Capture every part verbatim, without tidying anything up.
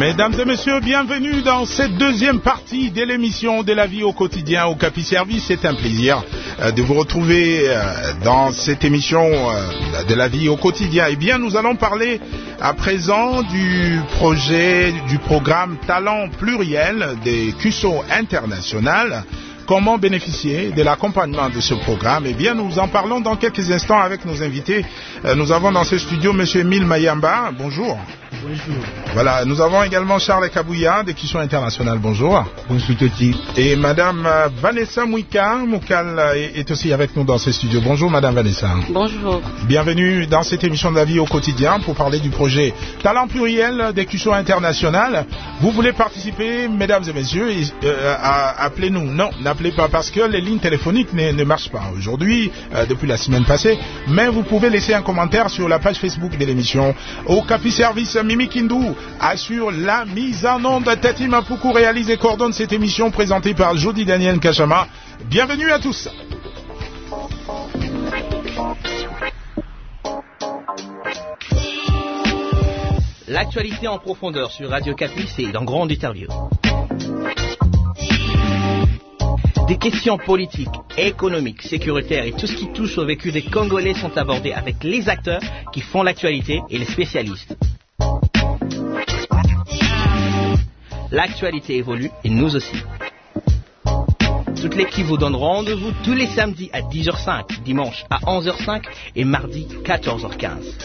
Mesdames et messieurs, bienvenue dans cette deuxième partie de l'émission de la vie au quotidien au Capi Service. C'est un plaisir euh, de vous retrouver euh, dans cette émission euh, de la vie au quotidien. Eh bien, nous allons parler à présent du projet, du programme Talent Pluriel des Q S O International. Comment bénéficier de l'accompagnement de ce programme? Eh bien, nous en parlons dans quelques instants avec nos invités. Euh, nous avons dans ce studio M. Émile Mayamba. Bonjour. Bonjour. Voilà, nous avons également Charles Kabouya de Q S O International. Bonjour. Bonjour Toti. Et Madame Vanessa Mouika Moukal est aussi avec nous dans ce studio. Bonjour Madame Vanessa. Bonjour. Bienvenue dans cette émission de la vie au quotidien pour parler du projet Talent Pluriel des Q S O International. Vous voulez participer, mesdames et messieurs, et, euh, à, appelez-nous. Non, n'appelez pas parce que les lignes téléphoniques ne, ne marchent pas aujourd'hui, euh, depuis la semaine passée, mais vous pouvez laisser un commentaire sur la page Facebook de l'émission. Au Capi Service, Mimi Kindou assure la mise en onde. Tati Mapuku réalise et coordonne cette émission présentée par Jody Daniel Kachama. Bienvenue à tous. L'actualité en profondeur sur Radio Capi, c'est dans Grande Interview. Des questions politiques, économiques, sécuritaires et tout ce qui touche au vécu des Congolais sont abordés avec les acteurs qui font l'actualité et les spécialistes. L'actualité évolue et nous aussi. Toute l'équipe vous donne rendez-vous tous les samedis à dix heures cinq, dimanche à onze heures cinq et mardi quatorze heures quinze.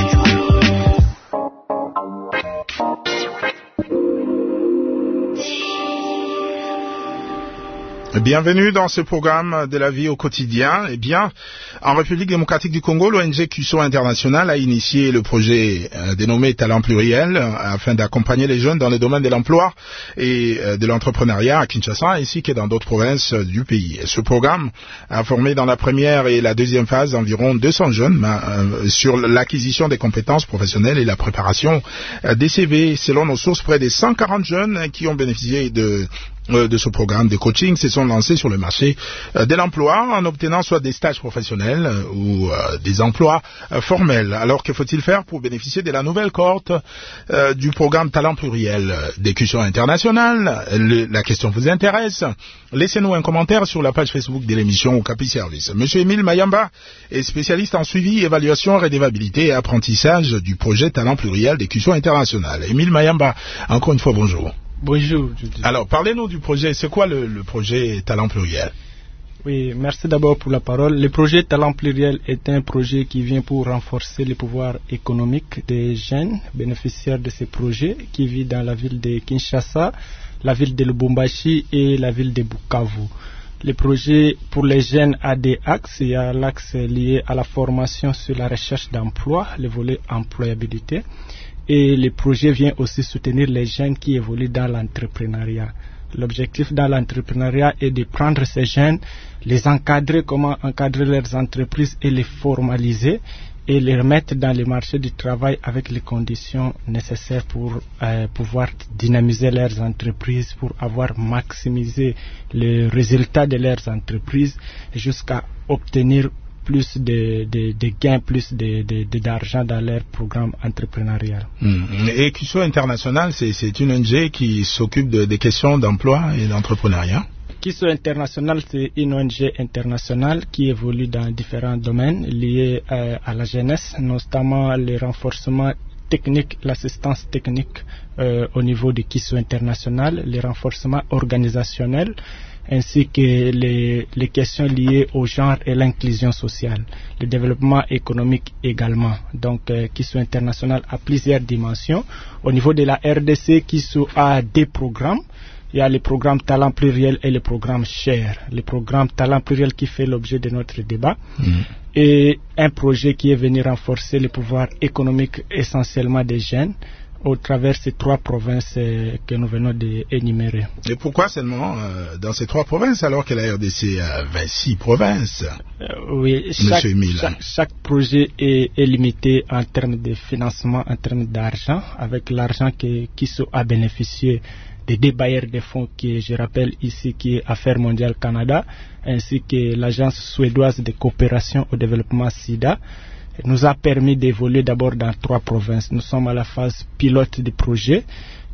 Bienvenue dans ce programme de la vie au quotidien. Eh bien, en République démocratique du Congo, l'O N G Q S O International a initié le projet euh, dénommé Talent Pluriel euh, afin d'accompagner les jeunes dans le domaine de l'emploi et euh, de l'entrepreneuriat à Kinshasa ainsi que dans d'autres provinces euh, du pays. Ce programme a formé dans la première et la deuxième phase environ deux cents jeunes euh, sur l'acquisition des compétences professionnelles et la préparation euh, des C V. Selon nos sources, près de cent quarante jeunes qui ont bénéficié de de ce programme de coaching se sont lancés sur le marché de l'emploi en obtenant soit des stages professionnels ou euh, des emplois euh, formels. Alors que faut-il faire pour bénéficier de la nouvelle cohorte euh, du programme Talent Pluriel des Q S O International? Le, la question vous intéresse? Laissez-nous un commentaire sur la page Facebook de l'émission au Capi Service. Monsieur Émile Mayamba est spécialiste en suivi, évaluation, redevabilité et apprentissage du projet Talent Pluriel des Q S O International. Émile Mayamba, encore une fois, bonjour. Bonjour. Alors, parlez-nous du projet. C'est quoi le, le projet Talent Pluriel? Oui, merci d'abord pour la parole. Le projet Talent Pluriel est un projet qui vient pour renforcer le pouvoir économique des jeunes bénéficiaires de ce projet qui vivent dans la ville de Kinshasa, la ville de Lubumbashi et la ville de Bukavu. Le projet pour les jeunes a des axes. Il y a l'axe lié à la formation sur la recherche d'emploi, le volet employabilité. Et le projet vient aussi soutenir les jeunes qui évoluent dans l'entrepreneuriat. L'objectif dans l'entrepreneuriat est de prendre ces jeunes, les encadrer, comment encadrer leurs entreprises et les formaliser et les remettre dans le marché du travail avec les conditions nécessaires pour euh, pouvoir dynamiser leurs entreprises, pour avoir maximisé les résultats de leurs entreprises jusqu'à obtenir plus de, de, de gains, plus de, de, de, d'argent dans leur programme entrepreneurial. Mmh. Et Q S O International, c'est, c'est une O N G qui s'occupe de, des questions d'emploi et d'entrepreneuriat. Q S O International, c'est une O N G internationale qui évolue dans différents domaines liés euh, à la jeunesse, notamment le renforcement technique, l'assistance technique euh, au niveau de Q S O International, le renforcement organisationnel, ainsi que les, les questions liées au genre et l'inclusion sociale, le développement économique également. Donc, euh, Q S O International a plusieurs dimensions. Au niveau de la R D C, Q S O a des programmes. Il y a le programme Talent Pluriel et le programme Share. Le programme Talent Pluriel qui fait l'objet de notre débat. Mmh. Et un projet qui est venu renforcer le pouvoir économique essentiellement des jeunes au travers ces trois provinces euh, que nous venons d'énumérer. Et pourquoi seulement euh, dans ces trois provinces alors que la R D C a vingt-six provinces? euh, Oui, chaque, chaque, chaque projet est, est limité en termes de financement, en termes d'argent, avec l'argent qui, qui a bénéficié des deux bailleurs de fonds qui, je rappelle ici, qui est Affaires mondiales Canada, ainsi que l'agence suédoise de coopération au développement SIDA, nous a permis d'évoluer d'abord dans trois provinces. Nous sommes à la phase pilote du projet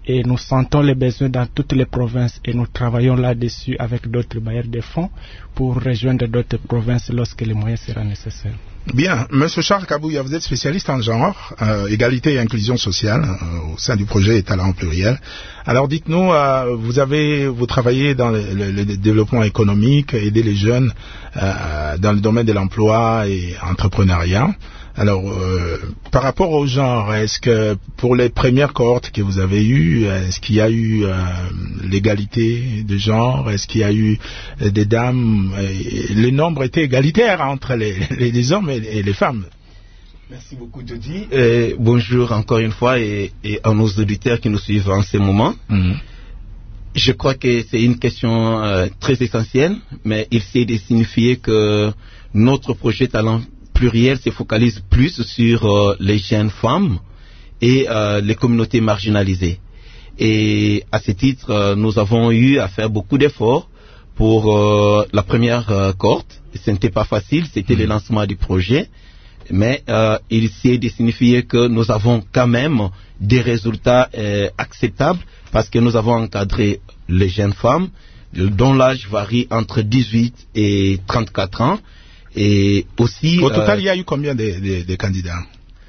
et nous sentons les besoins dans toutes les provinces et nous travaillons là-dessus avec d'autres bailleurs de fonds pour rejoindre d'autres provinces lorsque les moyens seront nécessaires. Bien, Monsieur Charles Kabouya, vous êtes spécialiste en genre, euh, égalité et inclusion sociale euh, au sein du projet Talents Pluriels. Alors dites-nous, euh, vous avez, vous travaillez dans le, le, le développement économique, aider les jeunes euh, dans le domaine de l'emploi et entrepreneuriat. Alors, euh, par rapport au genre, est-ce que pour les premières cohortes que vous avez eues, est-ce qu'il y a eu euh, l'égalité de genre? Est-ce qu'il y a eu euh, des dames? Et les nombres étaient égalitaires entre les, les, les hommes et, et les femmes? Merci beaucoup, Dodi. Euh, bonjour encore une fois et, et à nos auditeurs qui nous suivent en ce moment. Mm-hmm. Je crois que c'est une question euh, très essentielle, mais il s'est de signifier que notre projet Talent Pluriel se focalise plus sur euh, les jeunes femmes et euh, les communautés marginalisées. Et à ce titre, euh, nous avons eu à faire beaucoup d'efforts pour euh, la première euh, cohorte. Ce n'était pas facile, c'était mmh. le lancement du projet, mais euh, il s'est de signifier que nous avons quand même des résultats euh, acceptables parce que nous avons encadré les jeunes femmes dont l'âge varie entre dix-huit et trente-quatre ans. Et aussi, au total, euh, il y a eu combien de, de, de candidats?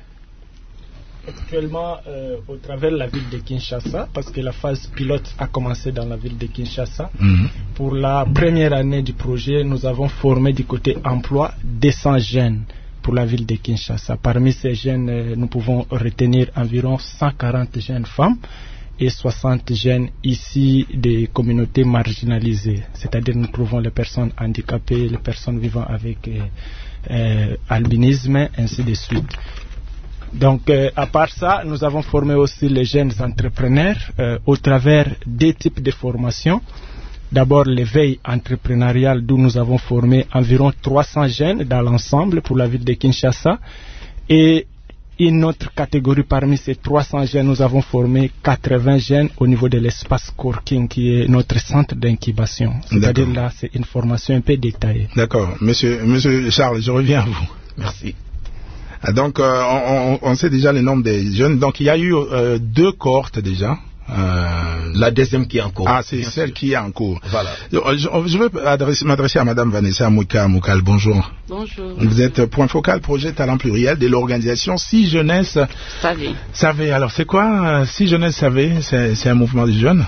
Actuellement, euh, au travers de la ville de Kinshasa, parce que la phase pilote a commencé dans la ville de Kinshasa. Mm-hmm. Pour la première année du projet, nous avons formé du côté emploi deux cents jeunes pour la ville de Kinshasa. Parmi ces jeunes, euh, nous pouvons retenir environ cent quarante jeunes femmes et soixante jeunes ici des communautés marginalisées, c'est-à-dire nous trouvons les personnes handicapées, les personnes vivant avec euh, euh, albinisme, ainsi de suite. Donc, euh, à part ça, nous avons formé aussi les jeunes entrepreneurs euh, au travers des types de formations. D'abord, l'éveil entrepreneurial, d'où nous avons formé environ trois cents jeunes dans l'ensemble pour la ville de Kinshasa. Et une autre catégorie parmi ces trois cents jeunes, nous avons formé quatre-vingts jeunes au niveau de l'espace Coworking, qui est notre centre d'incubation. C'est-à-dire là, c'est une formation un peu détaillée. D'accord. Monsieur, Monsieur Charles, je reviens à vous. Merci. Donc, euh, on, on sait déjà le nombre des jeunes. Donc, il y a eu euh, deux cohortes déjà. Euh, la deuxième qui est en cours. Ah, c'est celle sûr. qui est en cours. Voilà. Je, je vais m'adresser à Madame Vanessa Mouika Moukal. Bonjour. Bonjour. Vous êtes point focal projet Talent Pluriel de l'organisation Si Jeunesse Savez. Savez. Alors, c'est quoi Si Jeunesse Savez? C'est, c'est un mouvement de jeunes?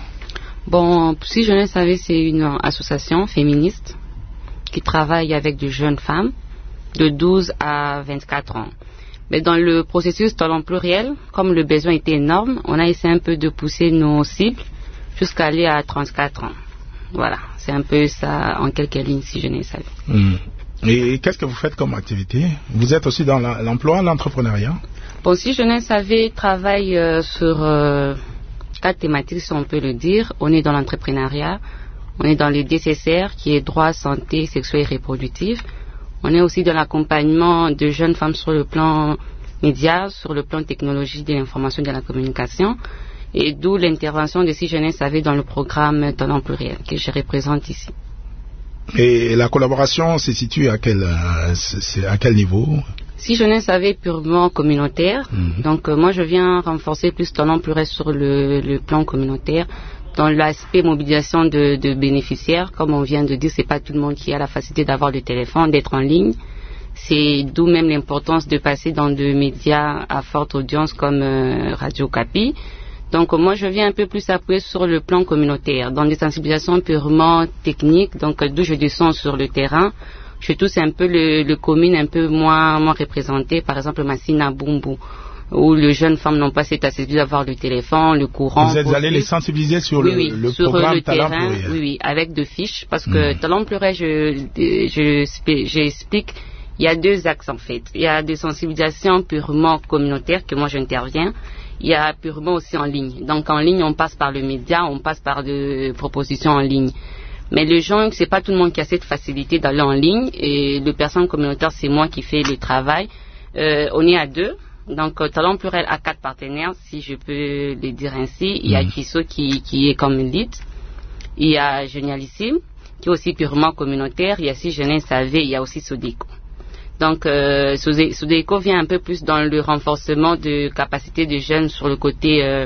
Bon, Si Jeunesse Savez, c'est une association féministe qui travaille avec de jeunes femmes de douze à vingt-quatre ans. Mais dans le processus Talent Pluriel, comme le besoin était énorme, on a essayé un peu de pousser nos cibles jusqu'à aller à trente-quatre ans. Voilà, c'est un peu ça en quelques lignes, Si Jeunesse Savez. Mmh. Et qu'est-ce que vous faites comme activité? Vous êtes aussi dans la, l'emploi, l'entrepreneuriat? Bon, Si Jeunesse Savez travaille euh, sur euh, quatre thématiques, si on peut le dire. On est dans l'entrepreneuriat, on est dans le D C C R, qui est droit, santé, sexuelle et reproductive. On est aussi dans l'accompagnement de jeunes femmes sur le plan média, sur le plan technologie de l'information et de la communication, et d'où l'intervention de Si Jeunesse Savez dans le programme Talent Pluriel que je représente ici. Et la collaboration se situe à quel, euh, c'est à quel niveau? Si Jeunesse Savez purement communautaire, mm-hmm. donc euh, moi je viens renforcer plus Talent Pluriel sur le, le plan communautaire. Dans l'aspect mobilisation de, de bénéficiaires, comme on vient de dire, c'est pas tout le monde qui a la facilité d'avoir le téléphone, d'être en ligne. C'est d'où même l'importance de passer dans des médias à forte audience comme euh, Radio Capi. Donc moi je viens un peu plus appuyer sur le plan communautaire, dans des sensibilisations purement techniques, donc d'où je descends sur le terrain. Je touche un peu le, le commune un peu moins, moins représenté, par exemple Massina Bumbu, où les jeunes femmes n'ont pas cette accessibilité d'avoir le téléphone, le courant. Vous êtes allé les sensibiliser sur oui, le, oui, le sur programme le Talent terrain, Pluriel. Oui, oui, avec deux fiches, parce que mmh. Talent Pluriel, je, je, j'explique, il y a deux axes en fait. Il y a des sensibilisations purement communautaires que moi j'interviens. Il y a purement aussi en ligne. Donc en ligne, on passe par le média, on passe par des propositions en ligne. Mais les gens, c'est pas tout le monde qui a cette facilité d'aller en ligne. Et le personne communautaire, c'est moi qui fais le travail. Euh, on est à deux. Donc, Talent Pluriel a quatre partenaires, si je peux le dire ainsi. Il y a Kiso qui, qui est comme lead. Il y a Génialissime, qui est aussi purement communautaire. Il y a Si Jeunesse Savez, il y a aussi Sodeco. Donc, euh, Sodeco vient un peu plus dans le renforcement de capacité des jeunes sur le côté euh,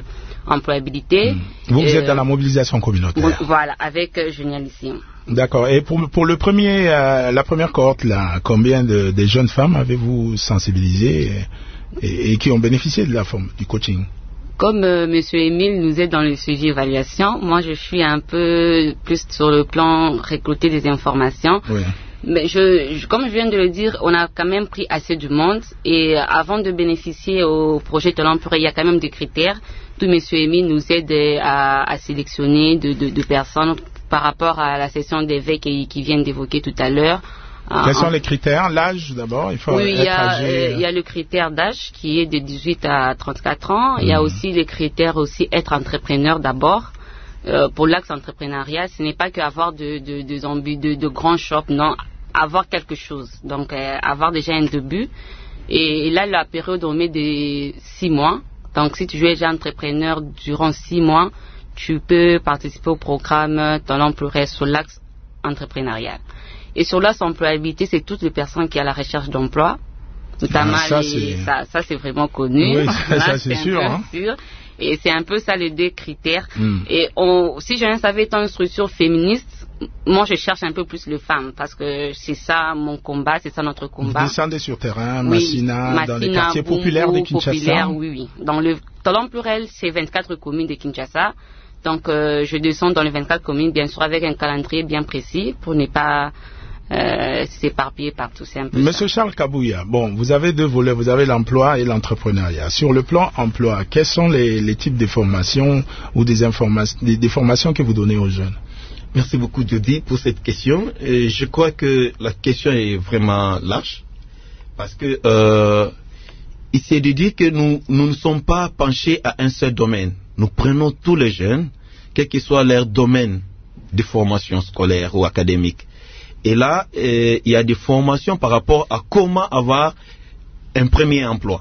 employabilité. Mmh. Vous, vous euh, êtes dans la mobilisation communautaire. Voilà, avec euh, Génialisme. D'accord. Et pour, pour le premier, euh, la première cohorte, là, combien de, de jeunes femmes avez-vous sensibilisé et, et, et qui ont bénéficié de la forme, du coaching? Comme euh, Monsieur Émile nous aide dans le sujet évaluation, moi je suis un peu plus sur le plan récolter des informations. Oui. Mais je, je, comme je viens de le dire, on a quand même pris assez de monde et avant de bénéficier au projet Talent Pluriel, il y a quand même des critères. Tout Monsieur Émile nous aide à, à sélectionner de, de, de personnes par rapport à la session d'éveil qui, qui vient d'évoquer tout à l'heure. Quels sont les critères? L'âge d'abord, il faut oui, être il y a, âgé. Euh, il y a le critère d'âge qui est de dix-huit à trente-quatre ans. Mmh. Il y a aussi les critères aussi être entrepreneur d'abord. Euh, pour l'axe entrepreneuriat, ce n'est pas qu'avoir de, de, de, de, de grands shops, non, avoir quelque chose. Donc, euh, avoir déjà un début. Et, et là, la période, on met des six mois. Donc, si tu es déjà entrepreneur durant six mois, tu peux participer au programme Talent Pluriel sur l'axe entrepreneurial. Et sur l'axe employabilité, c'est toutes les personnes qui sont à la recherche d'emploi. Notamment, ah, ça, les, ça, ça c'est vraiment connu. Oui, ça, ça c'est, c'est sûr, hein. sûr. Et c'est un peu ça les deux critères. Mm. Et on, si je savais être une structure féministe, moi je cherche un peu plus les femmes parce que c'est ça mon combat, c'est ça notre combat. Vous descendez sur terrain, oui, Massina, Massina, dans les quartiers Bungu, populaires de Kinshasa. Populaire, oui, oui. Dans le Talent Pluriel, c'est vingt-quatre communes de Kinshasa. Donc euh, je descends dans les vingt-quatre communes, bien sûr avec un calendrier bien précis pour ne pas Euh, s'éparpiller partout, c'est un peu Monsieur ça. Charles Kabouya, bon, vous avez deux volets, vous avez l'emploi et l'entrepreneuriat. Sur le plan emploi, quels sont les, les types de formations ou des, informations, des, des formations que vous donnez aux jeunes? Merci beaucoup, Jody, pour cette question. Et je crois que la question est vraiment large parce que euh, il s'est de dire que nous, nous ne sommes pas penchés à un seul domaine. Nous prenons tous les jeunes, quel que soit leur domaine de formation scolaire ou académique. Et là, euh, il y a des formations par rapport à comment avoir un premier emploi.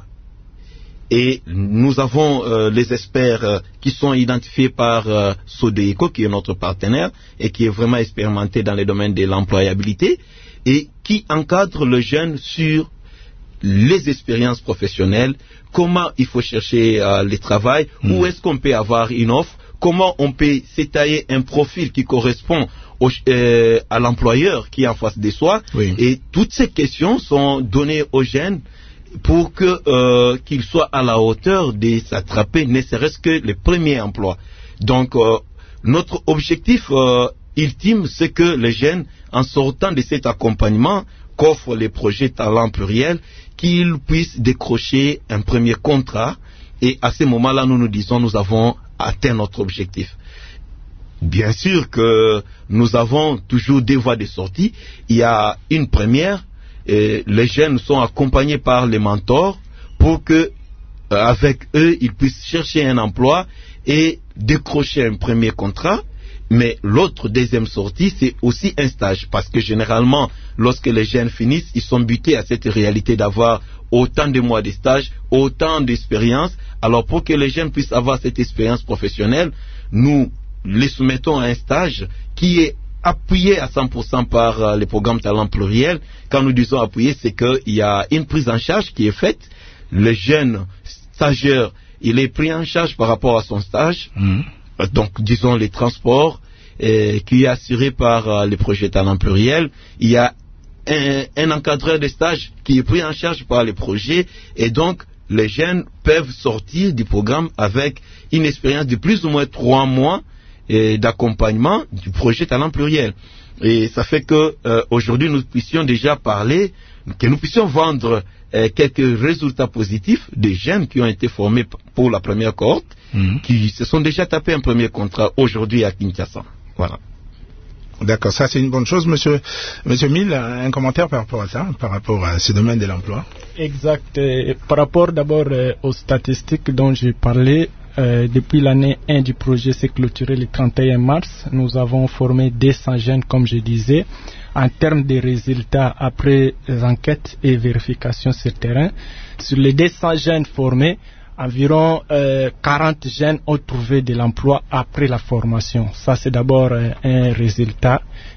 Et nous avons euh, les experts euh, qui sont identifiés par euh, Sodeco, qui est notre partenaire et qui est vraiment expérimenté dans les domaines de l'employabilité et qui encadre le jeune sur les expériences professionnelles, comment il faut chercher euh, le travail, mmh. où est-ce qu'on peut avoir une offre, comment on peut s'étayer un profil qui correspond au, euh, à l'employeur qui est en face de soi. Oui. Et toutes ces questions sont données aux jeunes pour que euh, qu'ils soient à la hauteur de s'attraper, ne serait-ce que le premier emploi. Donc, euh, notre objectif euh, ultime, c'est que les jeunes, en sortant de cet accompagnement qu'offrent les projets Talent Pluriel, qu'ils puissent décrocher un premier contrat. Et à ce moment-là, nous nous disons, nous avons atteint notre objectif. Bien sûr que nous avons toujours des voies de sortie. Il y a une première, et les jeunes sont accompagnés par les mentors pour que, euh, avec eux, ils puissent chercher un emploi et décrocher un premier contrat. Mais l'autre deuxième sortie, c'est aussi un stage. Parce que généralement, lorsque les jeunes finissent, ils sont butés à cette réalité d'avoir autant de mois de stage, autant d'expérience. Alors pour que les jeunes puissent avoir cette expérience professionnelle, nous les soumettons à un stage qui est appuyé à cent pour cent par euh, le programme Talent Pluriel. Quand nous disons appuyé, c'est qu'il y a une prise en charge qui est faite. Le jeune stagiaire, il est pris en charge par rapport à son stage. Mmh. Donc, disons, les transports euh, qui est assuré par euh, le projet Talent Pluriel. Il y a un, un encadreur de stage qui est pris en charge par le projet. Et donc, les jeunes peuvent sortir du programme avec une expérience de plus ou moins trois mois euh, d'accompagnement du projet Talent Pluriel. Et ça fait que euh, aujourd'hui, nous puissions déjà parler, que nous puissions vendre euh, quelques résultats positifs des jeunes qui ont été formés pour la première cohorte, mmh. qui se sont déjà tapés un premier contrat aujourd'hui à Kinshasa. Voilà. D'accord, ça c'est une bonne chose. Monsieur, Monsieur Mille, un commentaire par rapport à ça, par rapport à ce domaine de l'emploi? Exact. Et par rapport d'abord euh, aux statistiques dont j'ai parlé, euh, depuis l'année un du projet s'est clôturé le trente et un mars. Nous avons formé deux cents jeunes, comme je disais. En termes de résultats, après les enquêtes et vérifications sur terrain, sur les deux cents jeunes formés, environ euh, quarante jeunes ont trouvé de l'emploi après la formation. Ça, c'est d'abord euh, un résultat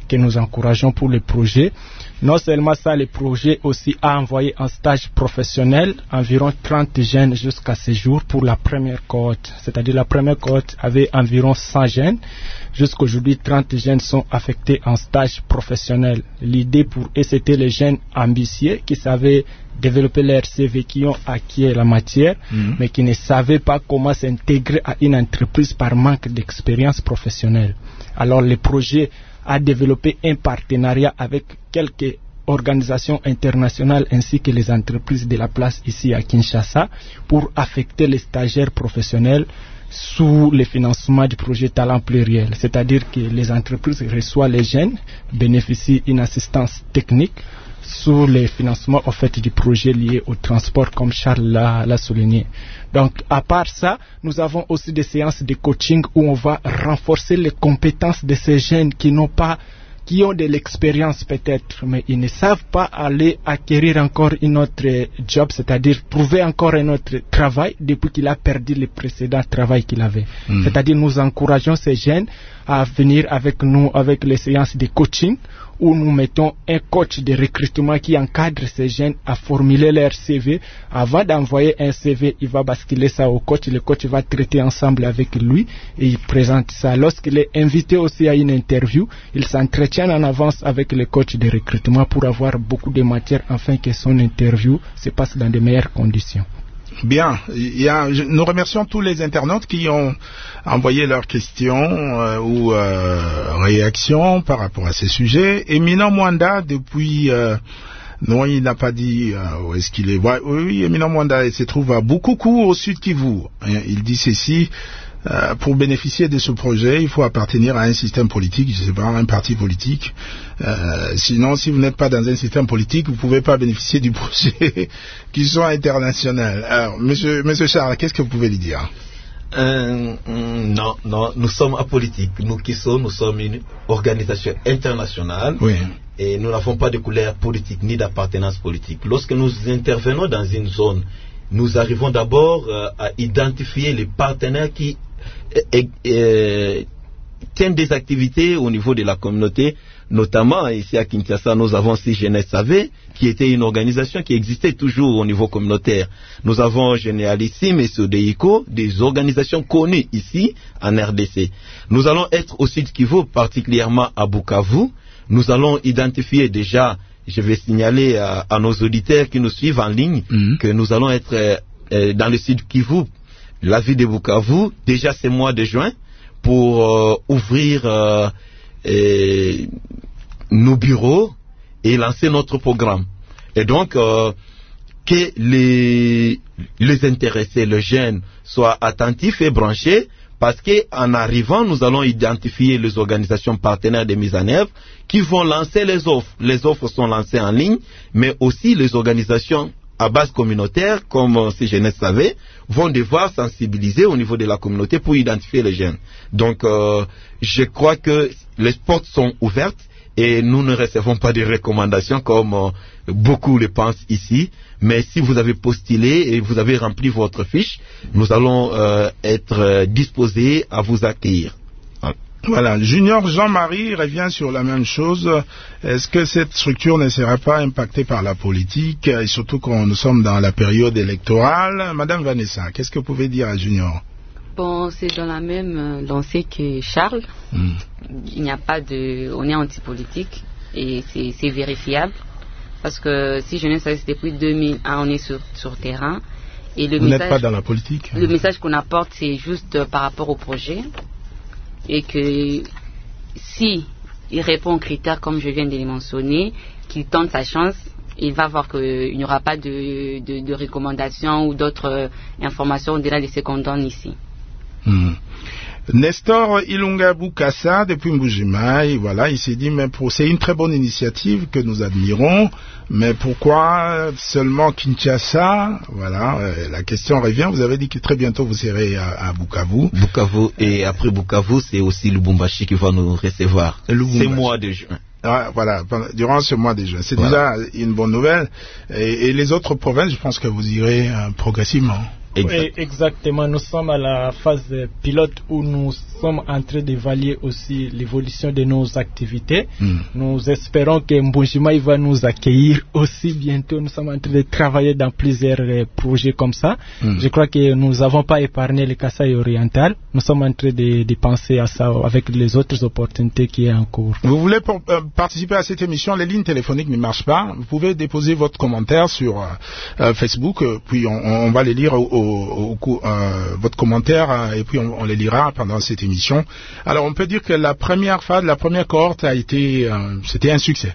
que nous encourageons pour le projet. Non seulement ça, le projet aussi a envoyé en stage professionnel environ trente jeunes jusqu'à ce jour pour la première cohorte. C'est-à-dire la première cohorte avait environ cent jeunes. Jusqu'aujourd'hui, trente jeunes sont affectés en stage professionnel. L'idée pour eux, c'était les jeunes ambitieux qui savaient développer leur C V, qui ont acquis la matière, mmh. mais qui ne savaient pas comment s'intégrer à une entreprise par manque d'expérience professionnelle. Alors le projet a développé un partenariat avec quelques organisations internationales ainsi que les entreprises de la place ici à Kinshasa pour affecter les stagiaires professionnels sous le financement du projet Talent Pluriel. C'est-à-dire que les entreprises reçoivent les jeunes, bénéficient d'une assistance technique sous les financements en fait du projet lié au transport, comme Charles l'a, l'a souligné. Donc, à part ça, nous avons aussi des séances de coaching où on va renforcer les compétences de ces jeunes qui n'ont pas, qui ont de l'expérience peut-être, mais ils ne savent pas aller acquérir encore une autre job, c'est-à-dire trouver encore un autre travail depuis qu'il a perdu le précédent travail qu'il avait. Mmh. C'est-à-dire nous encourageons ces jeunes à venir avec nous avec les séances de coaching où nous mettons un coach de recrutement qui encadre ces jeunes à formuler leur C V. Avant d'envoyer un C V, il va basculer ça au coach. Le coach va traiter ensemble avec lui et il présente ça. Lorsqu'il est invité aussi à une interview, il s'entretient en avance avec le coach de recrutement pour avoir beaucoup de matière afin que son interview se passe dans de meilleures conditions. Bien, il y a, nous remercions tous les internautes qui ont envoyé leurs questions euh, ou euh, réactions par rapport à ces sujets. Éminent Mwanda, depuis... Euh, non, il n'a pas dit euh, où est-ce qu'il est. Oui, oui, Éminent Mwanda, il se trouve à Bukuku, au sud Kivu. Il dit ceci... Euh, pour bénéficier de ce projet, il faut appartenir à un système politique, je ne sais pas, un parti politique. Euh, sinon, si vous n'êtes pas dans un système politique, vous ne pouvez pas bénéficier du projet qui soit international. Alors, monsieur, monsieur Charles, qu'est-ce que vous pouvez lui dire? euh, Non, non, nous sommes apolitiques. Nous qui sommes, nous sommes une organisation internationale. Oui. Et nous n'avons pas de couleur politique ni d'appartenance politique. Lorsque nous intervenons dans une zone, nous arrivons d'abord euh, à identifier les partenaires qui euh, euh, tiennent des activités au niveau de la communauté, notamment ici à Kinshasa, nous avons C Jeunesse A V, qui était une organisation qui existait toujours au niveau communautaire. Nous avons Généalissime et Sodeiko, des organisations connues ici en R D C. Nous allons être au Sud Kivu, particulièrement à Bukavu. Nous allons identifier déjà, je vais signaler à, à nos auditeurs qui nous suivent en ligne, mmh. que nous allons être euh, dans le Sud Kivu, la ville de Bukavu, déjà ce mois de juin, pour euh, ouvrir euh, euh, nos bureaux et lancer notre programme. Et donc, euh, que les, les intéressés, les jeunes, soient attentifs et branchés, parce qu'en arrivant, nous allons identifier les organisations partenaires de mise en œuvre qui vont lancer les offres. Les offres sont lancées en ligne, mais aussi les organisations à base communautaire, comme C Jeunesse savait, vont devoir sensibiliser au niveau de la communauté pour identifier les jeunes. Donc, euh, je crois que les portes sont ouvertes et nous ne recevons pas de recommandations comme euh, beaucoup le pensent ici. Mais si vous avez postulé et vous avez rempli votre fiche, nous allons euh, être euh, disposés à vous accueillir. Voilà, Junior Jean-Marie revient sur la même chose. Est-ce que cette structure ne sera pas impactée par la politique, et surtout quand nous sommes dans la période électorale? Madame Vanessa, qu'est-ce que vous pouvez dire à Junior? Bon, c'est dans la même lancée que Charles. Mm. Il n'y a pas de... On est anti-politique et c'est, c'est vérifiable. Parce que si je ne sais pas, depuis deux mille un, on est sur, sur terrain. Et le Vous message, n'êtes pas dans la politique? Le message qu'on apporte, c'est juste par rapport au projet. Et que si il répond aux critères comme je viens de les mentionner, qu'il tente sa chance, il va voir qu'il n'y aura pas de, de, de recommandations ou d'autres informations au-delà de ce qu'on donne ici. Mmh. Nestor Ilunga Bukasa depuis Mbujimaï, voilà, il s'est dit mais pour, c'est une très bonne initiative que nous admirons, mais pourquoi seulement Kinshasa? Voilà, euh, la question revient. Vous avez dit que très bientôt vous serez à, à Bukavu. Bukavu et après Bukavu, c'est aussi Lubumbashi qui va nous recevoir. C'est le mois de juin. Ah, voilà, durant ce mois de juin. C'est voilà. Déjà une bonne nouvelle. Et, et les autres provinces, je pense que vous irez euh, progressivement. Exact. Exactement, nous sommes à la phase pilote où nous sommes en train d'évaluer aussi l'évolution de nos activités. Mm. Nous espérons que Mbujima va nous accueillir aussi bientôt. Nous sommes en train de travailler dans plusieurs euh, projets comme ça. Mm. Je crois que nous n'avons pas épargné le Kasaï oriental. Nous sommes en train de, de penser à ça avec les autres opportunités qui sont en cours. Vous voulez pour, euh, participer à cette émission? Les lignes téléphoniques ne marchent pas. Vous pouvez déposer votre commentaire sur euh, Facebook, euh, puis on, on va les lire au, au, au, euh, votre commentaire euh, et puis on, on les lira pendant cette émission. Alors on peut dire que la première phase, la première cohorte a été, euh, c'était un succès.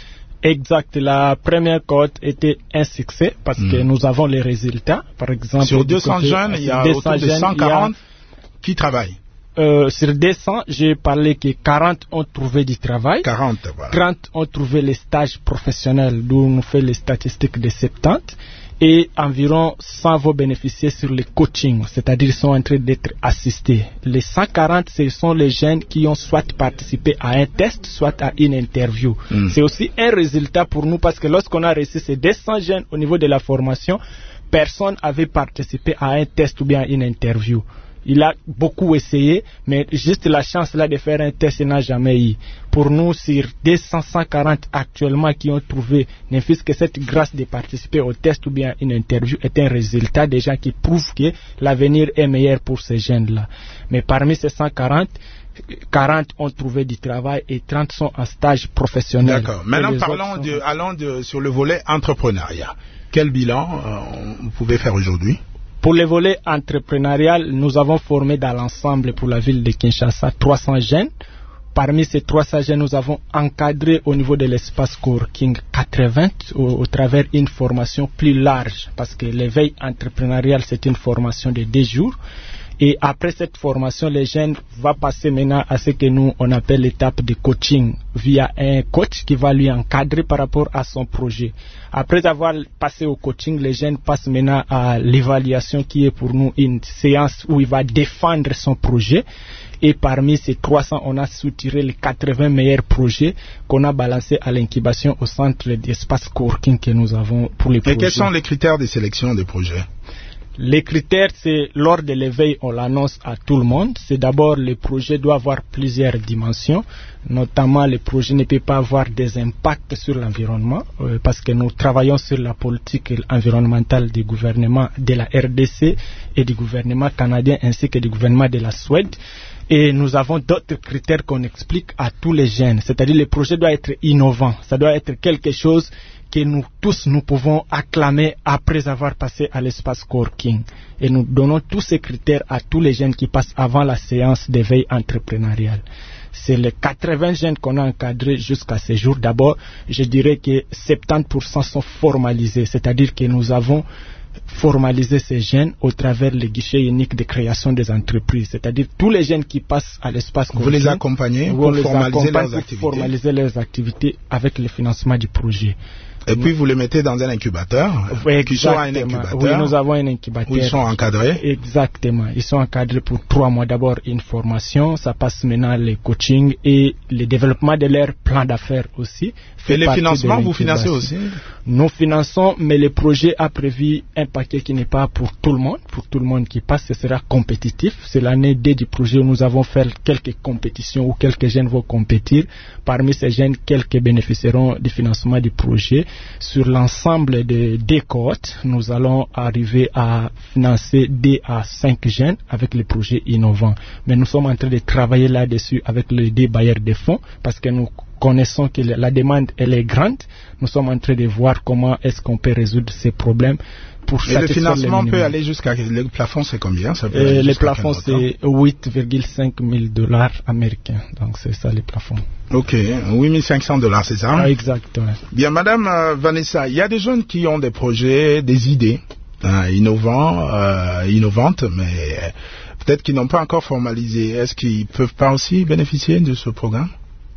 Exact, la première cohorte était un succès parce mmh. que nous avons les résultats. Par exemple, sur deux cents côté, jeunes, il y a autour de cent quarante a, qui travaillent. Euh, sur deux cents, j'ai parlé que quarante ont trouvé du travail. quarante, voilà. trente ont trouvé les stages professionnels, d'où on fait les statistiques de soixante-dix. Et environ cent vont bénéficier sur les coachings, c'est-à-dire ils sont en train d'être assistés. Les cent quarante, ce sont les jeunes qui ont soit participé à un test, soit à une interview. Mm. C'est aussi un résultat pour nous parce que lorsqu'on a reçu ces deux cents jeunes au niveau de la formation, personne n'avait participé à un test ou bien à une interview. Il a beaucoup essayé, mais juste la chance là de faire un test, il n'a jamais eu. Pour nous, sur deux cents, cent quarante actuellement qui ont trouvé, ne fût-ce que cette grâce de participer au test ou bien une interview est un résultat des gens qui prouvent que l'avenir est meilleur pour ces jeunes-là. Mais parmi ces cent quarante, quarante ont trouvé du travail et trente sont en stage professionnel. D'accord. Maintenant, parlons de, allons de, sur le volet entrepreneuriat. Quel bilan euh, vous pouvez faire aujourd'hui? Pour le volet entrepreneurial, nous avons formé dans l'ensemble pour la ville de Kinshasa trois cents jeunes. Parmi ces trois cents jeunes, nous avons encadré au niveau de l'espace coworking quatre-vingts au, au travers une formation plus large parce que l'éveil entrepreneurial, c'est une formation de deux jours. Et après cette formation, les jeunes vont passer maintenant à ce que nous, on appelle l'étape de coaching via un coach qui va lui encadrer par rapport à son projet. Après avoir passé au coaching, les jeunes passent maintenant à l'évaluation qui est pour nous une séance où il va défendre son projet. Et parmi ces trois cents, on a soutiré les quatre-vingts meilleurs projets qu'on a balancés à l'incubation au centre d'espace coworking que nous avons pour les projets. Et quels sont les critères de sélection des projets? Les critères, c'est lors de l'éveil, on l'annonce à tout le monde. C'est d'abord, le projet doit avoir plusieurs dimensions. Notamment, le projet ne peut pas avoir des impacts sur l'environnement euh, parce que nous travaillons sur la politique environnementale du gouvernement de la R D C et du gouvernement canadien ainsi que du gouvernement de la Suède. Et nous avons d'autres critères qu'on explique à tous les jeunes. C'est-à-dire, le projet doit être innovant. Ça doit être quelque chose que nous tous, nous pouvons acclamer après avoir passé à l'espace coworking. Et nous donnons tous ces critères à tous les jeunes qui passent avant la séance d'éveil entrepreneurial. C'est les quatre-vingts jeunes qu'on a encadrés jusqu'à ce jour. D'abord, je dirais que soixante-dix pour cent sont formalisés. C'est-à-dire que nous avons formaliser ces jeunes au travers les guichets uniques de création des entreprises. C'est-à-dire tous les jeunes qui passent à l'espace coworking. Vous les accompagnez pour formaliser leurs pour activités. formaliser leurs activités avec le financement du projet. Et puis vous les mettez dans un incubateur. Oui, qui sont un incubateur. Oui, nous avons un incubateur. Où ils sont encadrés. Exactement. Ils sont encadrés pour trois mois. D'abord une formation, ça passe maintenant les coachings et le développement de leur plan d'affaires aussi. Et les financements, vous financez aussi? Nous finançons, mais le projet a prévu un paquet qui n'est pas pour tout le monde. Pour tout le monde qui passe, ce sera compétitif. C'est l'année D du projet où nous avons fait quelques compétitions où quelques jeunes vont compétir. Parmi ces jeunes, quelques bénéficieront du financement du projet. Sur l'ensemble des, des cohortes, nous allons arriver à financer deux à cinq jeunes avec les projets innovants. Mais nous sommes en train de travailler là-dessus avec les deux bailleurs de fonds parce que nous connaissons que la demande elle est grande. Nous sommes en train de voir comment est-ce qu'on peut résoudre ces problèmes. Pour et le financement peut aller jusqu'à... Le plafond, c'est combien? Ça peut euh, Le plafond, c'est huit virgule cinq mille dollars américains. Donc, c'est ça, le plafond. Ok, huit mille cinq cents dollars, c'est ça? Ah, exactement. Bien, Madame euh, Vanessa, il y a des jeunes qui ont des projets, des idées hein, innovants, euh, innovantes, mais euh, peut-être qu'ils n'ont pas encore formalisé. Est-ce qu'ils ne peuvent pas aussi bénéficier de ce programme?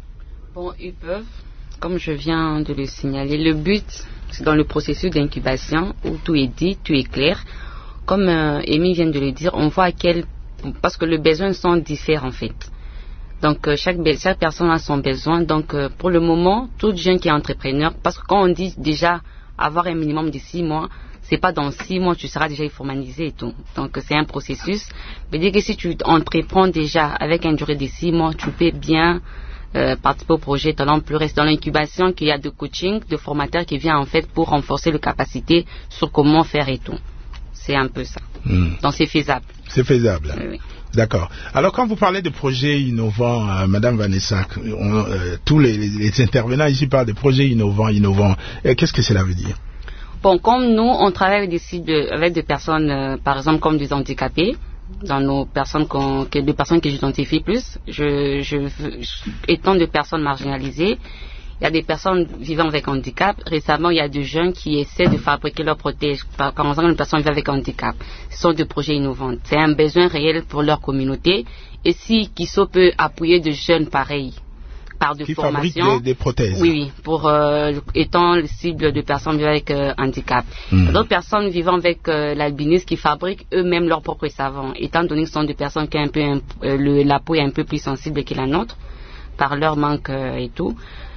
Bon, ils peuvent. Comme je viens de le signaler, le but, c'est dans le processus d'incubation où tout est dit, tout est clair. Comme euh, Amy vient de le dire, on voit à quel... Parce que les besoins sont différents en fait. Donc, euh, chaque, chaque personne a son besoin. Donc, euh, pour le moment, tout jeune qui est entrepreneur, parce que quand on dit déjà avoir un minimum de six mois, c'est pas dans six mois tu seras déjà informalisé et tout. Donc c'est un processus. Mais dès que si tu entreprends déjà avec une durée de six mois, tu peux bien euh, participer au projet Talent Pluriel. C'est dans l'incubation qu'il y a de coaching, de formateurs qui viennent en fait pour renforcer les capacités sur comment faire et tout. C'est un peu ça. Mmh. Donc c'est faisable. C'est faisable. Oui, oui. D'accord. Alors quand vous parlez de projets innovants, euh, Madame Vanessa, on, euh, tous les, les, les intervenants ici parlent de projets innovants, innovants. Et qu'est-ce que cela veut dire? Bon, comme nous, on travaille avec des cibles, avec des personnes, euh, par exemple comme des handicapés, dans nos personnes, qu'on, que, des personnes que j'identifie plus. Je, je, je, étant de personnes marginalisées, il y a des personnes vivant avec handicap. Récemment, il y a des jeunes qui essaient de fabriquer leurs protèges. Par exemple, une personne vivant avec handicap. Ce sont des projets innovants. C'est un besoin réel pour leur communauté. Et si Kiso peut appuyer de jeunes pareils par de qui formation, fabriquent des, des prothèses. Oui, oui, pour euh, étant le cible de personnes vivant avec euh, handicap. Mmh. D'autres personnes vivant avec euh, l'albinisme qui fabriquent eux-mêmes leurs propres savons, étant donné que ce sont des personnes qui ont un peu un, euh, le, la peau est un peu plus sensible que la nôtre par leur manque euh, et tout.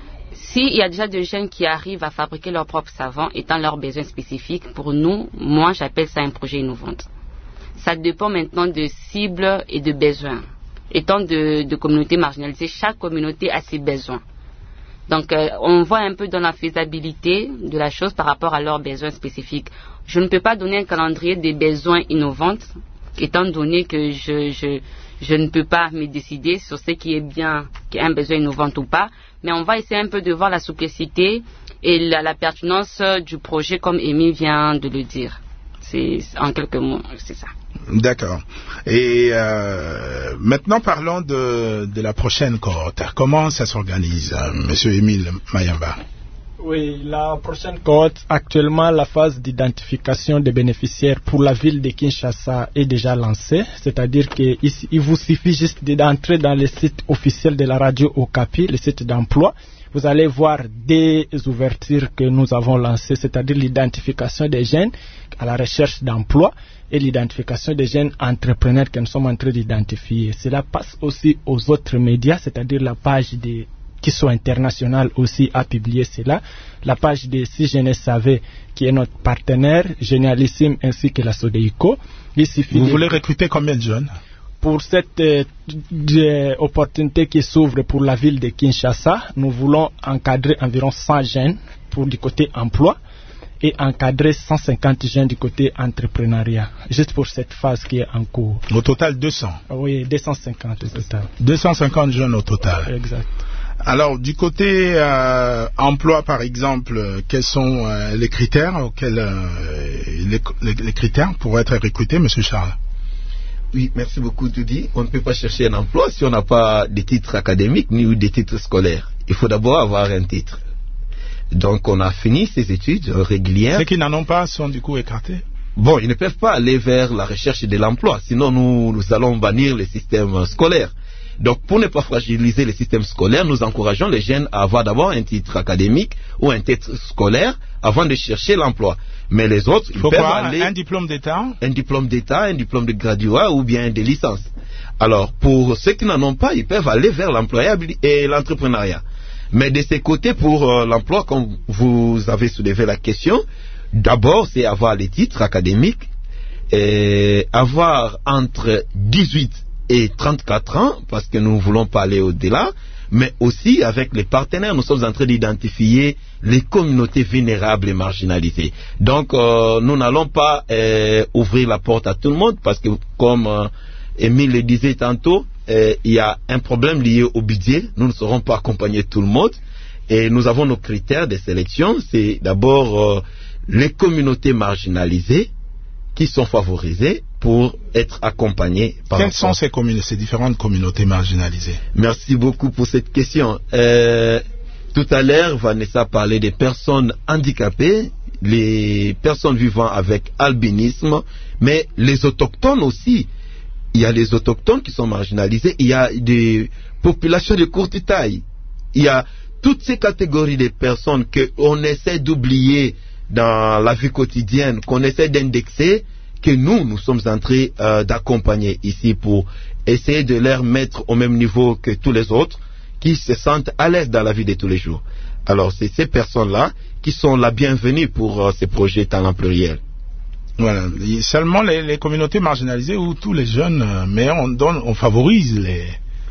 S'il y a déjà des jeunes qui arrivent à fabriquer leurs propres savons, étant leurs besoins spécifiques, pour nous, moi j'appelle ça un projet innovant. Ça dépend maintenant de cibles et de besoins. Étant de, de communautés marginalisées, chaque communauté a ses besoins. Donc euh, on voit un peu dans la faisabilité de la chose par rapport à leurs besoins spécifiques. Je ne peux pas donner un calendrier des besoins innovants, étant donné que je, je, je ne peux pas me décider sur ce qui est bien, qui est un besoin innovant ou pas. Mais on va essayer un peu de voir la simplicité et la, la pertinence du projet, comme Émile vient de le dire. C'est, en quelques mots, c'est ça. D'accord. Et euh, maintenant, parlons de, de la prochaine cohorte. Comment ça s'organise, euh, Monsieur Émile Mayamba? Oui, la prochaine cohorte, actuellement, la phase d'identification des bénéficiaires pour la ville de Kinshasa est déjà lancée. C'est-à-dire qu'il vous suffit juste d'entrer dans le site officiel de la radio Okapi, le site d'emploi. Vous allez voir des ouvertures que nous avons lancées, c'est-à-dire l'identification des jeunes à la recherche d'emploi et l'identification des jeunes entrepreneurs que nous sommes en train d'identifier. Cela passe aussi aux autres médias, c'est-à-dire la page des qui sont internationales aussi a publié cela. La page de Si Jeunesse Savait, qui est notre partenaire, Génialissime, ainsi que la Sodeïco. Il suffit Vous de... voulez recruter combien de jeunes? Pour cette euh, de, opportunité qui s'ouvre pour la ville de Kinshasa, nous voulons encadrer environ cent jeunes pour du côté emploi et encadrer cent cinquante jeunes du côté entrepreneuriat, juste pour cette phase qui est en cours. Au total deux cents? Oui, deux cent cinquante au total. deux cent cinquante jeunes au total. Exact. Alors, du côté euh, emploi, par exemple, quels sont euh, les critères auxquels euh, les, les, les critères pour être recruté, Monsieur Charles? Oui, merci beaucoup, Tudi. On ne peut pas chercher un emploi si on n'a pas des titres académiques ni des titres scolaires. Il faut d'abord avoir un titre. Donc, on a fini ces études régulières. Ceux qui n'en ont pas sont du coup écartés? Bon, ils ne peuvent pas aller vers la recherche de l'emploi. Sinon, nous, nous allons bannir le système scolaire. Donc, pour ne pas fragiliser le système scolaire, nous encourageons les jeunes à avoir d'abord un titre académique ou un titre scolaire avant de chercher l'emploi. Mais les autres, ils Faut peuvent quoi, aller... Un diplôme d'État? Un diplôme d'État, un diplôme de graduat ou bien des licences. Alors, pour ceux qui n'en ont pas, ils peuvent aller vers l'employabilité et l'entrepreneuriat. Mais de ces côtés, pour euh, l'emploi, comme vous avez soulevé la question, d'abord, c'est avoir les titres académiques, et avoir entre dix-huit et trente-quatre ans, parce que nous voulons pas aller au-delà, mais aussi avec les partenaires, nous sommes en train d'identifier les communautés vulnérables et marginalisées. Donc, euh, nous n'allons pas euh, ouvrir la porte à tout le monde, parce que comme euh, Émile le disait tantôt, euh, il y a un problème lié au budget. Nous ne saurons pas accompagner tout le monde. Et nous avons nos critères de sélection. C'est d'abord euh, les communautés marginalisées qui sont favorisées pour être accompagnées par... Quelles sont ces, ces différentes communautés marginalisées? Merci beaucoup pour cette question. Euh, tout à l'heure, Vanessa parlait des personnes handicapées, les personnes vivant avec albinisme, mais les autochtones aussi. Il y a les autochtones qui sont marginalisés, il y a des populations de courte taille. Il y a toutes ces catégories de personnes qu'on essaie d'oublier dans la vie quotidienne, qu'on essaie d'indexer, que nous, nous sommes en train euh, d'accompagner ici pour essayer de les mettre au même niveau que tous les autres qui se sentent à l'aise dans la vie de tous les jours. Alors, c'est ces personnes-là qui sont la bienvenue pour euh, ces projets Talent Pluriel. Voilà. Et seulement les, les communautés marginalisées ou tous les jeunes, mais on donne, on favorise les,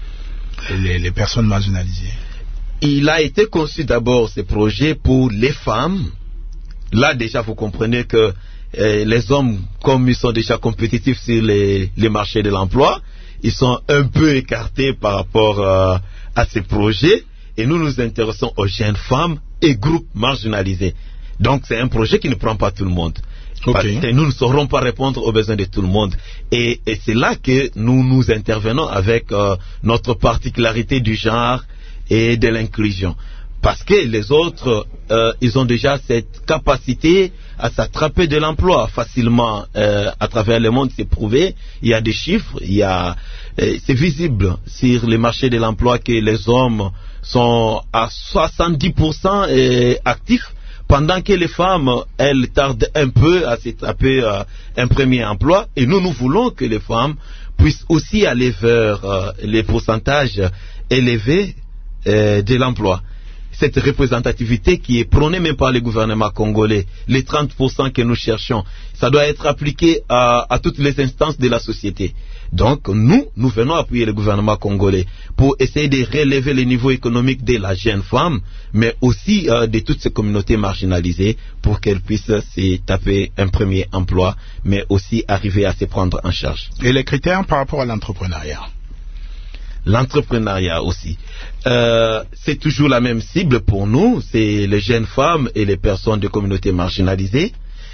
les, les personnes marginalisées. Il a été conçu d'abord ce projet pour les femmes. Là déjà vous comprenez que euh, les hommes, comme ils sont déjà compétitifs sur les, les marchés de l'emploi, ils sont un peu écartés par rapport euh, à ces projets. Et nous nous intéressons aux jeunes femmes et groupes marginalisés. Donc c'est un projet qui ne prend pas tout le monde. Okay. Parce que nous ne saurons pas répondre aux besoins de tout le monde. Et, et c'est là que nous nous intervenons avec euh, notre particularité du genre et de l'inclusion. Parce que les autres, euh, ils ont déjà cette capacité à s'attraper de l'emploi facilement euh, à travers le monde, c'est prouvé. Il y a des chiffres, il y a, euh, c'est visible sur les marchés de l'emploi que les hommes sont à soixante-dix pour cent actifs, pendant que les femmes, elles tardent un peu à s'attraper euh, un premier emploi. Et nous, nous voulons que les femmes puissent aussi aller vers euh, les pourcentages élevés euh, de l'emploi. Cette représentativité qui est prônée même par le gouvernement congolais, les trente pour cent que nous cherchons, ça doit être appliqué à, à toutes les instances de la société. Donc nous, nous venons appuyer le gouvernement congolais pour essayer de relever le niveau économique de la jeune femme, mais aussi euh, de toutes ces communautés marginalisées pour qu'elles puissent se taper un premier emploi, mais aussi arriver à se prendre en charge. Et les critères par rapport à l'entrepreneuriat? L'entrepreneuriat aussi. Euh, c'est toujours la même cible pour nous, c'est les jeunes femmes et les personnes de communautés marginalisées,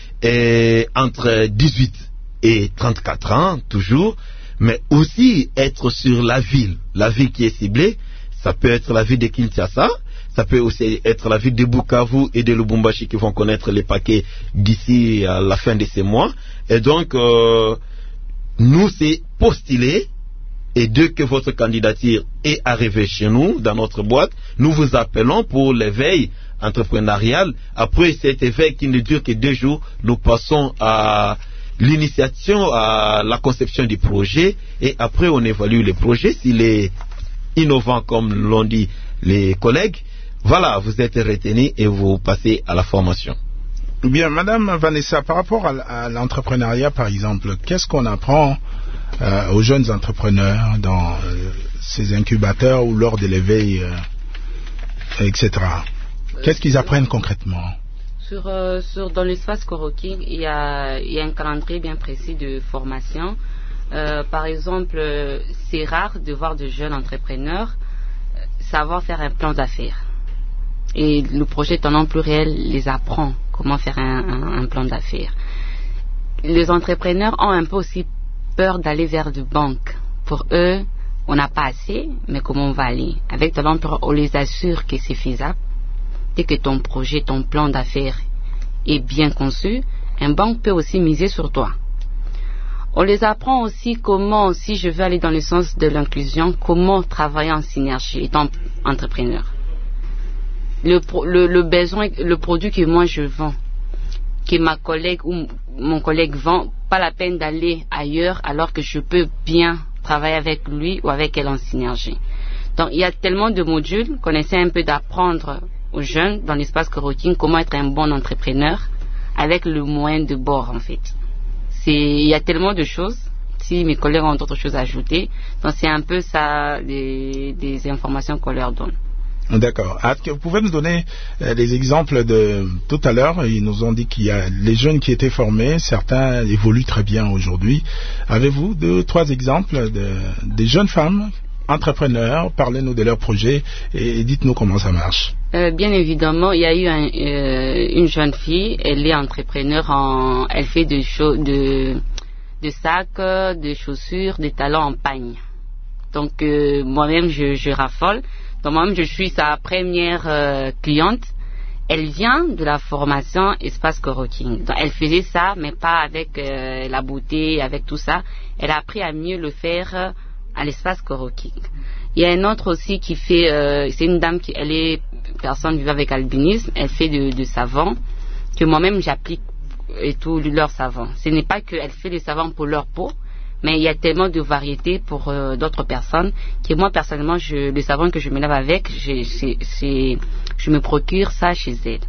et entre dix-huit et trente-quatre ans, toujours, mais aussi être sur la ville, la ville qui est ciblée. Ça peut être la ville de Kinshasa, ça peut aussi être la ville de Bukavu et de Lubumbashi qui vont connaître les paquets d'ici à la fin de ces mois. Et donc, euh, nous, c'est postuler. Et dès que votre candidature est arrivée chez nous, dans notre boîte, nous vous appelons pour l'éveil entrepreneurial. Après cet éveil qui ne dure que deux jours, nous passons à l'initiation, à la conception du projet. Et après, on évalue le projet. S'il est innovant, comme l'ont dit les collègues, voilà, vous êtes retenu et vous passez à la formation. Bien, Madame Vanessa, par rapport à, à l'entrepreneuriat, par exemple, qu'est-ce qu'on apprend euh, aux jeunes entrepreneurs dans euh, ces incubateurs ou lors de l'éveil, euh, et cetera. Qu'est-ce qu'ils apprennent concrètement? Sur, euh, sur, dans l'espace coworking, il y a, il y a un calendrier bien précis de formation. Euh, par exemple, euh, c'est rare de voir de jeunes entrepreneurs euh, savoir faire un plan d'affaires. Et le projet Talent Pluriel les apprend comment faire un, un, un plan d'affaires. Les entrepreneurs ont un peu aussi peur d'aller vers des banques. Pour eux, on n'a pas assez, mais comment on va aller? Avec Talent Pluriel, on les assure que c'est faisable. Dès que ton projet, ton plan d'affaires est bien conçu, un banque peut aussi miser sur toi. On les apprend aussi comment, si je veux aller dans le sens de l'inclusion, comment travailler en synergie étant entrepreneur. Le, le, le besoin, le produit que moi je vends, que ma collègue ou mon collègue vend, pas la peine d'aller ailleurs alors que je peux bien travailler avec lui ou avec elle en synergie. Donc il y a tellement de modules qu'on essaie un peu d'apprendre aux jeunes dans l'espace coworking comment être un bon entrepreneur avec le moyen de bord en fait. C'est, il y a tellement de choses. Si mes collègues ont d'autres choses à ajouter, donc c'est un peu ça des, des informations qu'on leur donne. D'accord. Vous pouvez nous donner euh, des exemples de tout à l'heure? Ils nous ont dit qu'il y a les jeunes qui étaient formés, certains évoluent très bien aujourd'hui. Avez-vous deux, trois exemples de des jeunes femmes entrepreneurs? Parlez-nous de leur projet et dites-nous comment ça marche. Euh, bien évidemment, il y a eu un, euh, une jeune fille. Elle est entrepreneur en, elle fait de cho- de de sacs, de chaussures, des talons en pagne. Donc euh, moi-même je, je raffole. Donc moi-même je suis sa première euh, cliente. Elle vient de la formation Espace Coworking. Donc elle faisait ça, mais pas avec euh, la beauté, avec tout ça. Elle a appris à mieux le faire euh, à l'espace coworking. Il y a un autre aussi qui fait, euh, c'est une dame qui, elle est personne vivant avec albinisme. Elle fait de, de savon que moi-même j'applique et tout leur savon. Ce n'est pas qu'elle fait des savons pour leur peau, mais il y a tellement de variétés pour euh, d'autres personnes que moi personnellement, je, le savon que je me lave avec, je, c'est, c'est, je me procure ça chez elle. Donc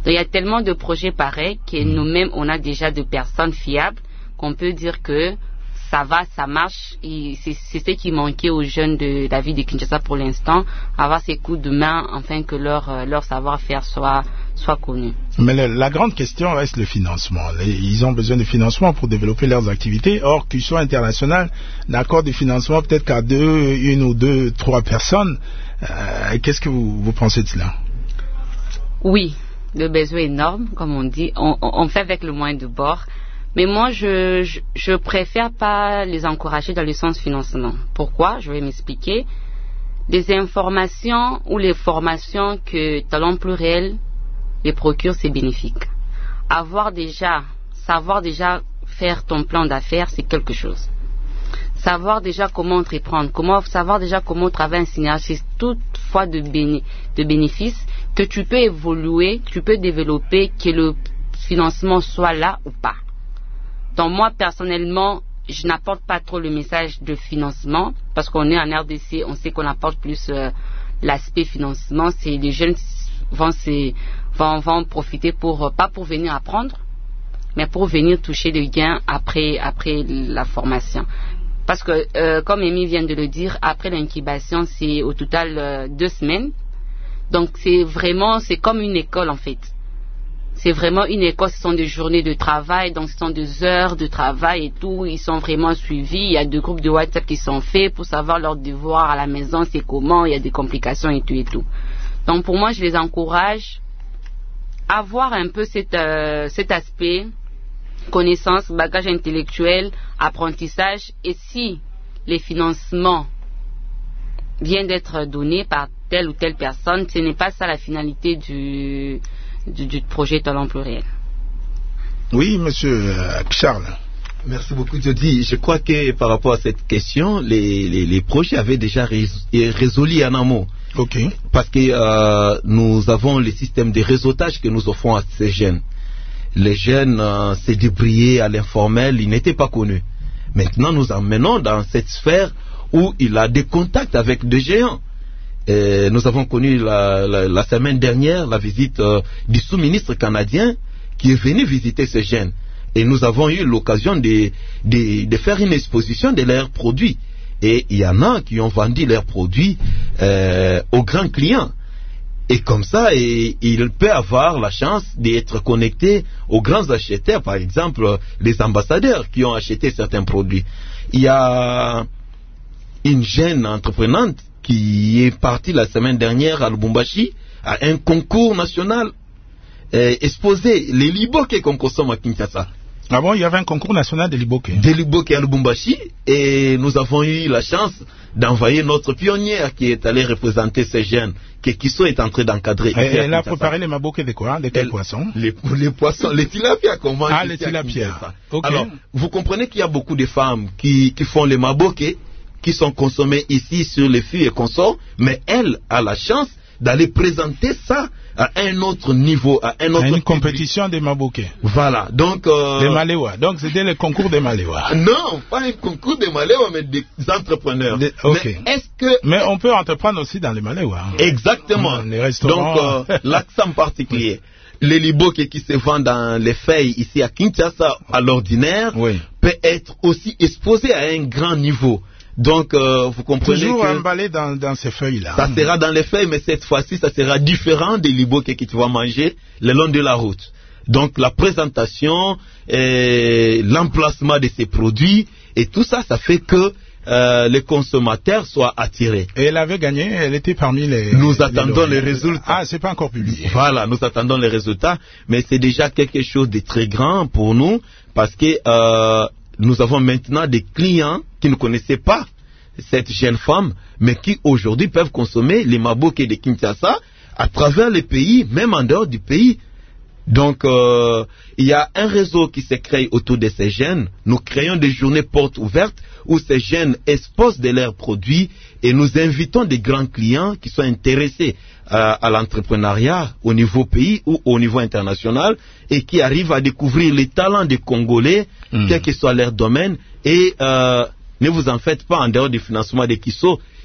Donc il y a tellement de projets pareils que mmh. nous-mêmes, on a déjà de personnes fiables qu'on peut dire que ça va, ça marche. Et c'est, c'est ce qui manquait aux jeunes de la ville de Kinshasa pour l'instant, avoir ces coups de main afin que leur, leur savoir-faire soit, soit connu. Mais la, la grande question reste le financement. Les, ils ont besoin de financement pour développer leurs activités. Or, Q S O International n'accorde de financement peut-être qu'à deux, une ou deux, trois personnes. Euh, qu'est-ce que vous, vous pensez de cela? Oui, le besoin est énorme, comme on dit. On, on, on fait avec le moyen de bord. Mais moi, je, je, je préfère pas les encourager dans le sens financement. Pourquoi? Je vais m'expliquer. Les informations ou les formations que Talent Pluriel les procure, c'est bénéfique. Avoir déjà, savoir déjà faire ton plan d'affaires, c'est quelque chose. Savoir déjà comment entreprendre, comment, savoir déjà comment travailler un signal, c'est toutefois de, béné, de bénéfices que tu peux évoluer, que tu peux développer, que le financement soit là ou pas. Donc moi, personnellement, je n'apporte pas trop le message de financement parce qu'on est en R D C, on sait qu'on apporte plus euh, l'aspect financement. C'est les jeunes vont, se, vont, vont profiter pour, euh, pas pour venir apprendre, mais pour venir toucher des gains après, après la formation. Parce que, euh, comme Amy vient de le dire, après l'incubation, c'est au total euh, deux semaines. Donc c'est vraiment, c'est comme une école en fait. C'est vraiment une école, ce sont des journées de travail, donc ce sont des heures de travail et tout, ils sont vraiment suivis, il y a deux groupes de WhatsApp qui sont faits pour savoir leurs devoirs à la maison, c'est comment, il y a des complications et tout et tout. Donc pour moi, je les encourage à avoir un peu cet, euh, cet aspect, connaissance, bagage intellectuel, apprentissage, et si les financements viennent d'être donnés par telle ou telle personne, ce n'est pas ça la finalité du... Du, du projet Talent Pluriel. Oui, monsieur euh, Charles. Merci beaucoup, Jody. Je crois que par rapport à cette question, les, les, les projets avaient déjà résolu en amont. Ok. Parce que euh, nous avons le système de réseautage que nous offrons à ces jeunes. Les jeunes euh, se débrouillaient à l'informel, ils n'étaient pas connus. Maintenant, nous emmenons dans cette sphère où il a des contacts avec des géants. Et nous avons connu la, la, la semaine dernière la visite euh, du sous-ministre canadien qui est venu visiter ces jeunes. Et nous avons eu l'occasion de, de, de faire une exposition de leurs produits. Et il y en a qui ont vendu leurs produits euh, aux grands clients. Et comme ça, et, il peut avoir la chance d'être connecté aux grands acheteurs, par exemple les ambassadeurs qui ont acheté certains produits. Il y a une jeune entreprenante qui est parti la semaine dernière à Lubumbashi à un concours national euh, exposé les liboke qu'on consomme à Kinshasa. Ah bon, il y avait un concours national de liboke. De liboke à Lubumbashi, et nous avons eu la chance d'envoyer notre pionnière qui est allée représenter ces jeunes que Kiso est en train d'encadrer. Et elle a préparé les maboke de quoi? De quels poissons? les, les poissons, les tilapia qu'on mange. Ah, les tilapia. Okay. Alors, vous comprenez qu'il y a beaucoup de femmes qui, qui font les maboke, qui sont consommés ici sur les fûts et consorts, mais elle a la chance d'aller présenter ça à un autre niveau, à un autre une public. Compétition des maboke. Voilà, donc... Euh... Des Maléwa, donc c'était le concours des Maléwa. Non, pas un concours des Maléwa, mais des entrepreneurs. De... Okay. Mais est-ce que... Mais on peut entreprendre aussi dans les Maléwa. Exactement. Les restaurants. Donc, euh, l'accent particulier. Les liboke qui se vendent dans les feuilles ici à Kinshasa à l'ordinaire, oui, peut être aussi exposé à un grand niveau. Donc, euh, vous comprenez toujours que emballé dans, dans ces feuilles-là. Ça sera dans les feuilles, mais cette fois-ci, ça sera différent des liboke que tu vas manger le long de la route. Donc, la présentation, l'emplacement de ces produits, et tout ça, ça fait que euh, les consommateurs soient attirés. Et elle avait gagné, elle était parmi les... Nous les attendons les les résultats. Ah, c'est pas encore publié. Voilà, nous attendons les résultats, mais c'est déjà quelque chose de très grand pour nous, parce que... Euh, nous avons maintenant des clients qui ne connaissaient pas cette jeune femme, mais qui aujourd'hui peuvent consommer les maboke de Kinshasa à travers les pays, même en dehors du pays. Donc, euh, il y a un réseau qui se crée autour de ces jeunes. Nous créons des journées portes ouvertes où ces jeunes exposent de leurs produits et nous invitons des grands clients qui sont intéressés à, à l'entrepreneuriat au niveau pays ou au niveau international et qui arrivent à découvrir les talents des Congolais, mmh. quel que soit leur domaine. Et euh, ne vous en faites pas, en dehors du financement des Kiso,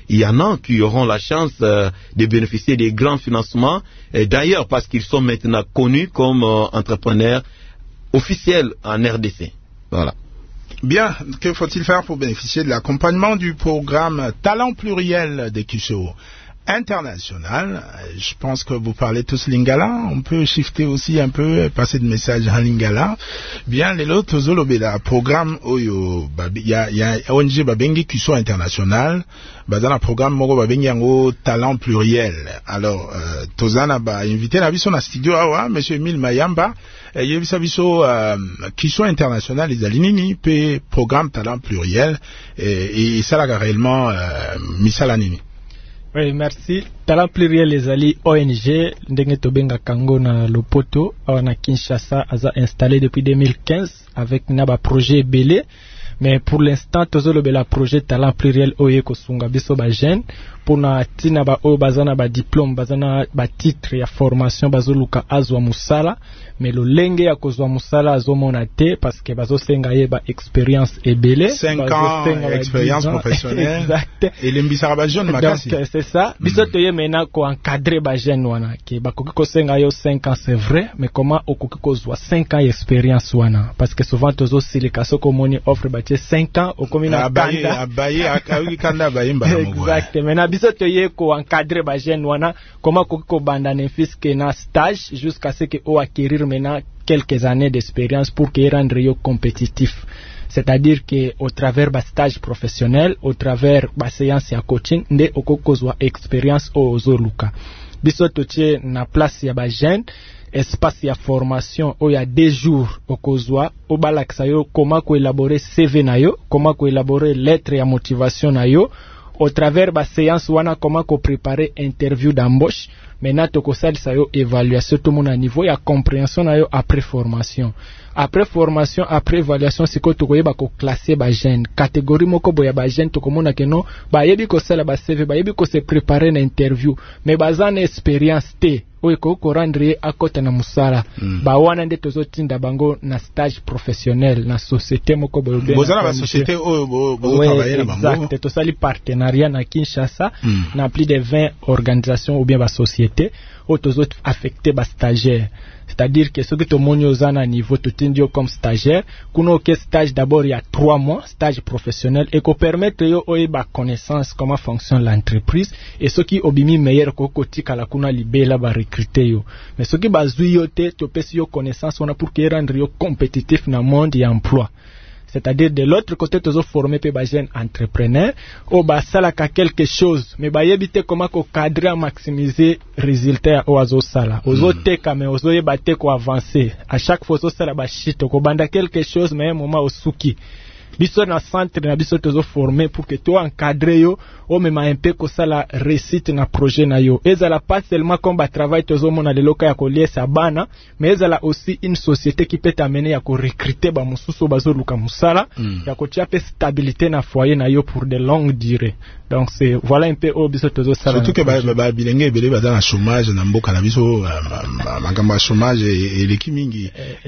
il y en a qui auront la chance euh, de bénéficier des grands financements, et d'ailleurs parce qu'ils sont maintenant connus comme euh, entrepreneurs officiels en R D C. Voilà. Bien, que faut-il faire pour bénéficier de l'accompagnement du programme Talent Pluriel des Q C O international? Je pense que vous parlez tous lingala. On peut shifter aussi un peu, passer de message en lingala. Bien, les autres zolobela programme oyo, il y a, il y a O N G babengi Q C O international. Bah dans le programme moko babengi yango Talent Pluriel. Alors, euh, tozana ba invité na biso na studio awa, Monsieur Emile Mayamba. Et il y a biso Q C O international les alinini pe programme Talent Pluriel et, et ça là réellement euh, misala nini. Oui, merci. Talent Pluriel les alliés O N G, ndenge tobenga kango na Lopoto, na Kinshasa, a installé depuis deux mille quinze avec naba projet belé. Mais pour l'instant, tozolo bela projet Talent Pluriel oye kosunga biso ba jeune pour na tina ba o bazana ba diplôme bazana ba titre ya formation bazoluka azwa musala. Mais le lenge ya kozwa musala azomona te parce que bazo senga ye ba expérience ebele cinq ans expérience professionnelle exact et lembisaka ba jeune makasi donc c'est ça mm. biso toye mena ko encadrer ba jeune wana ki bakoki ko senga yo cinq ans c'est vrai mais comment okoki kozwa cinq ans expérience wana parce que souvent tozo silika soko moni offre ba cinq ans okomina kanda abaye akawi kanda bayimba exact mena biso toye ko encadrer ba jeune wana comment okoki ko banda ne fiske na stage jusqu'à ce que o acquérir maintenant quelques années d'expérience pour que rendre yo compétitif. C'est-à-dire que au travers de stage professionnel, au travers de séance ya coaching, nde okokozwa expérience au zoluka. Biso totie na place ya ba jeune, espace ya formation o ya deux jours okozwa o balaksa yo comment ko élaborer C V na yo, comment ko élaborer lettre ya motivation na yo. Au travers de la séance, wana comment ko préparer interview d'embauche. Maintenant, toko salisa yo évaluation tout mon niveau ya compréhension na yo après formation. Après formation, après évaluation, c'est que toko yeba ko classer ba jeune. Catégorie moko boya ba jeune toko mona ke no ba yebi ko sala ba C V, ba yebi ko se préparer na interview. Mais bazana expérience te. Oye ko ko rendre akota na musala. Mm. Ba wana nde tozo tinda bango na stage professionnel na société moko boyo be. Bozana ba société o bo bo travailler na bango. Exact, to sali partenariat na Kinshasa mm. na plus de vingt organisations ou bien ba société o tozo affecté ba stagiaire. C'est-à-dire que ce que tout le monde a à niveau tout indio comme stagiaire, qu'on a stage d'abord il y a trois mois, stage professionnel, et qu'on permette yo oeba connaissance comment fonctionne l'entreprise, et ce qui obimi meilleur que côté kala kuna libela ba recruter yo. Mais ce qui bazui yo te, to pesi yo connaissance, on a pour que rendre yo compétitif dans le monde et emploi. C'est-à-dire de l'autre côté tous formés pe ba jeune entrepreneur o ba sala ka quelque chose mais ba yebite comment ko cadrer à maximiser résultat o azo sala ozo teka mais ozo yebate ko avancer à chaque fois so sala ba shito ko banda quelque chose mais un moment osuki biso na centre na biso tozo formé pour que toi encadrer yo o mema un peu ko sala réussite na projet na yo ezala pas seulement comme ba travail tozo mona le loka ya ko liesa bana mais ezala aussi une société qui peut t'amener ya ko recruter ba mususu bazo luka musala mm. ya ko tia pe stabilité na foyer na yo pour de longues durées. Donc c'est voilà un peu au biso tozo sala surtout que ba ba bilenge belé ba dans chômage na mboka na biso makamba chômage et l'équipe mingi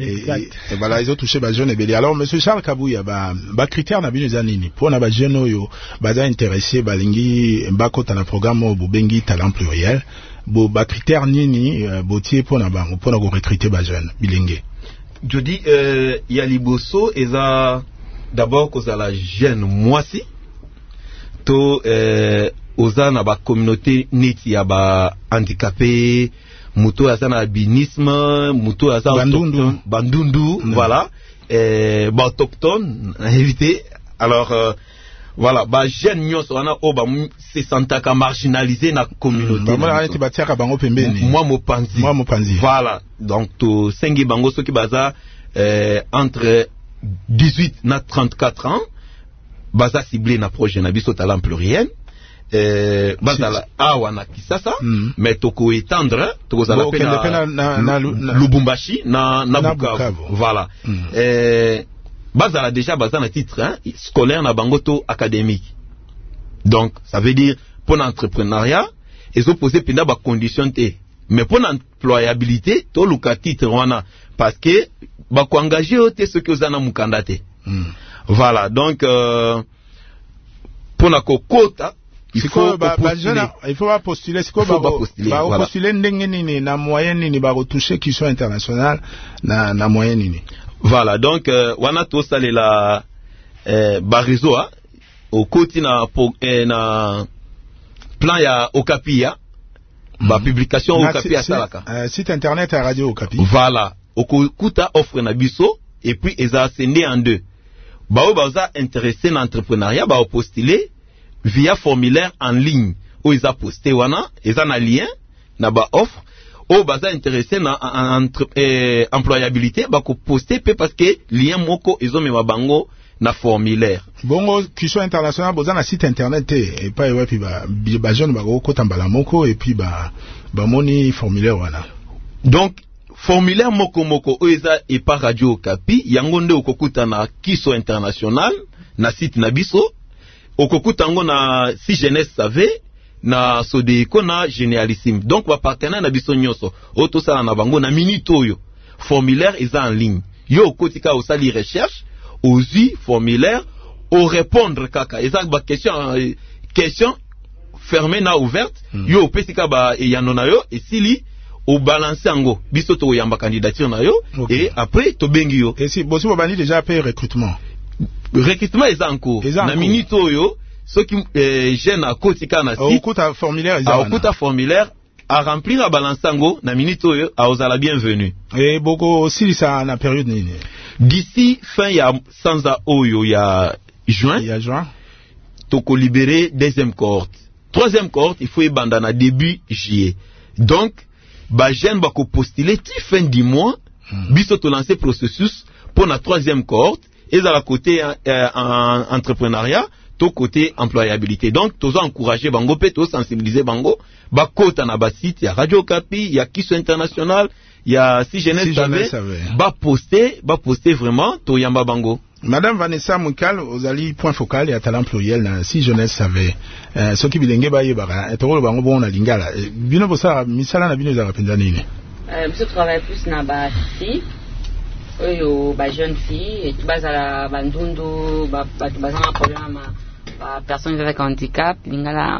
et voilà ils ont touché ba jeune belé. Alors monsieur Charles Kabouya ba ba critère na bino zanini pour na ba jeune oyo baza intéressé balingi mbakota na programme bo bengi Talent Pluriel bo ba critère nini botier pour na bango pour na ko recruter ba jeune bilenge. Je dis euh il y a liboso eza d'abord cause à la jeune moisi to euh oza na ba communauté neti ya ba handicapé muto aza na albinisme muto aza bandundu bandundu mm. Voilà euh ba autochtone na éviter alors euh, voilà ba jeune nyos wana o ba se sentaka marginalisé na communauté mm. Ba arrêté ba tiaka bango pembeni moi mo panzi moi mo panzi voilà donc to sengi bango soki baza euh, entre dix-huit na trente-quatre ans baza ciblé na projet na biso Talent Pluriel euh bazala awa na Kisasa mm. mais toko étendre toko za la pena na, na, na Lubumbashi na na, na Bukavu. Bukavu voilà mm. euh bazala déjà baza na titre hein, scolaire na bangoto académique donc ça veut dire pour l'entrepreneuriat ils ont posé pena ba condition te mais pour l'employabilité to luka titre wana parce que ba ko engager te ce que ozana mukandate mm. Voilà donc euh, pour na kokota il faut ba, postuler. Ba, il faut pas postuler. C'est quoi il faut ba, ba postuler. Ba voilà. postuler ndenge nini na moyenne nini ba retoucher qui sont internationales na na moyenne nini. Voilà, donc euh, wana to salela euh, ba réseau a au côté na eh, na plan ya Okapi ya mm-hmm. ba publication na Okapi asalaka. Euh, site internet à Radio Okapi. Voilà, okuta offre na biso et puis eza scindé en deux. Ba o baza intéressé na entrepreneuriat ba postuler via formulaire en ligne où ils a posté wana ils ont un lien na ba offre ou baza intéressé na entre eh, employabilité ba ko poster pe parce que lien moko ils ont même bango na formulaire bongo question international boza na site internet et pas ouais puis ba ba jeune ba ko tambala moko et puis ba ba moni formulaire wana donc formulaire moko moko où ils a et par Radio Okapi yango nde okokuta na Kiso International na site na biso okokutango na si jeunesse savait na Sodeko na Génialissime donc ba partenaire na biso nyoso oto sala na bango na minute oyo formulaire eza en ligne yo okotika osali recherche ozi formulaire au répondre kaka eza ba question question fermée na ouverte mm. yo opesika ba yanona yo esili au balancer ango biso to yamba candidature na yo okay. Et après to bengi yo et si bosi bobani déjà paye recrutement recrutement est en cours na minute oyo ceux qui euh, gênent à kotika na site okuta formulaire à okuta formulaire à remplir à balansango na minute oyo à osala bienvenue et boko aussi ça na période nini d'ici fin ya sanza oyo ya juin ya juin toko libérer deuxième cohorte troisième cohorte il faut y bandana début juillet donc ba jeune ba ko postuler ti fin du mois hmm. biso to lancer processus pour la troisième cohorte et à la côté euh, en entrepreneuriat to côté employabilité donc tous encourager bango pe to sensibiliser bango ba kota na ba site ya Radio Okapi ya Kiso International ya si jeunesse savait ba poster ba poster vraiment to yamba bango. Madame Vanessa Moukal ozali point focal ya talent pluriel na si jeunesse savait euh, ce qui bilenge ba yeba etoro bango bon na lingala bino bosa misala na bino za penza nini euh je travaille plus na ba si oyo ba jeune fille et tout bazala bandundu ba ba bazana problème ma ba personnes avec handicap lingala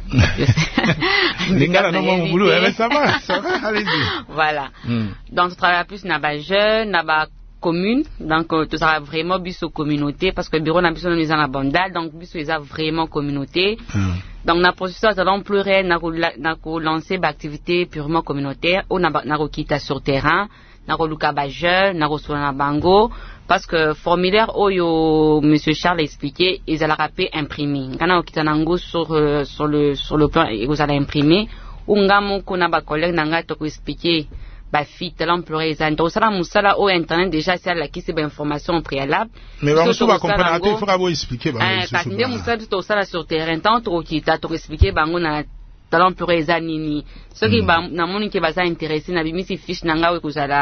lingala non mon boulot mais ça va ça va allez-y voilà mm. Donc je travaille plus na ba jeune na ba commune donc tout ça vraiment biso communauté parce que bureau na biso nous en abondal donc biso ils a vraiment communauté mm. Donc na processus talent pluriel na na ko lancer ba activité purement communautaire ou na na ko kita sur terrain na ko luka ba jeune na ko sona bango parce que formulaire oyo monsieur Charles a expliqué ils allaient rapper imprimer kana okita nango sur euh, sur le sur le plan ils allaient imprimer ou ngamo kona ba collègue nanga to ko expliquer ba fit talent pluriel ça donc ça musala au internet déjà c'est la qui c'est ba information préalable mais on se va comprendre il faut pas expliquer ba hein quand ndé musala to sala sur terrain tant to okita to expliquer bango na talent pluriel za nini ce qui ba na moni ke ba ça intéressé na bimisi fiche nanga we kuzala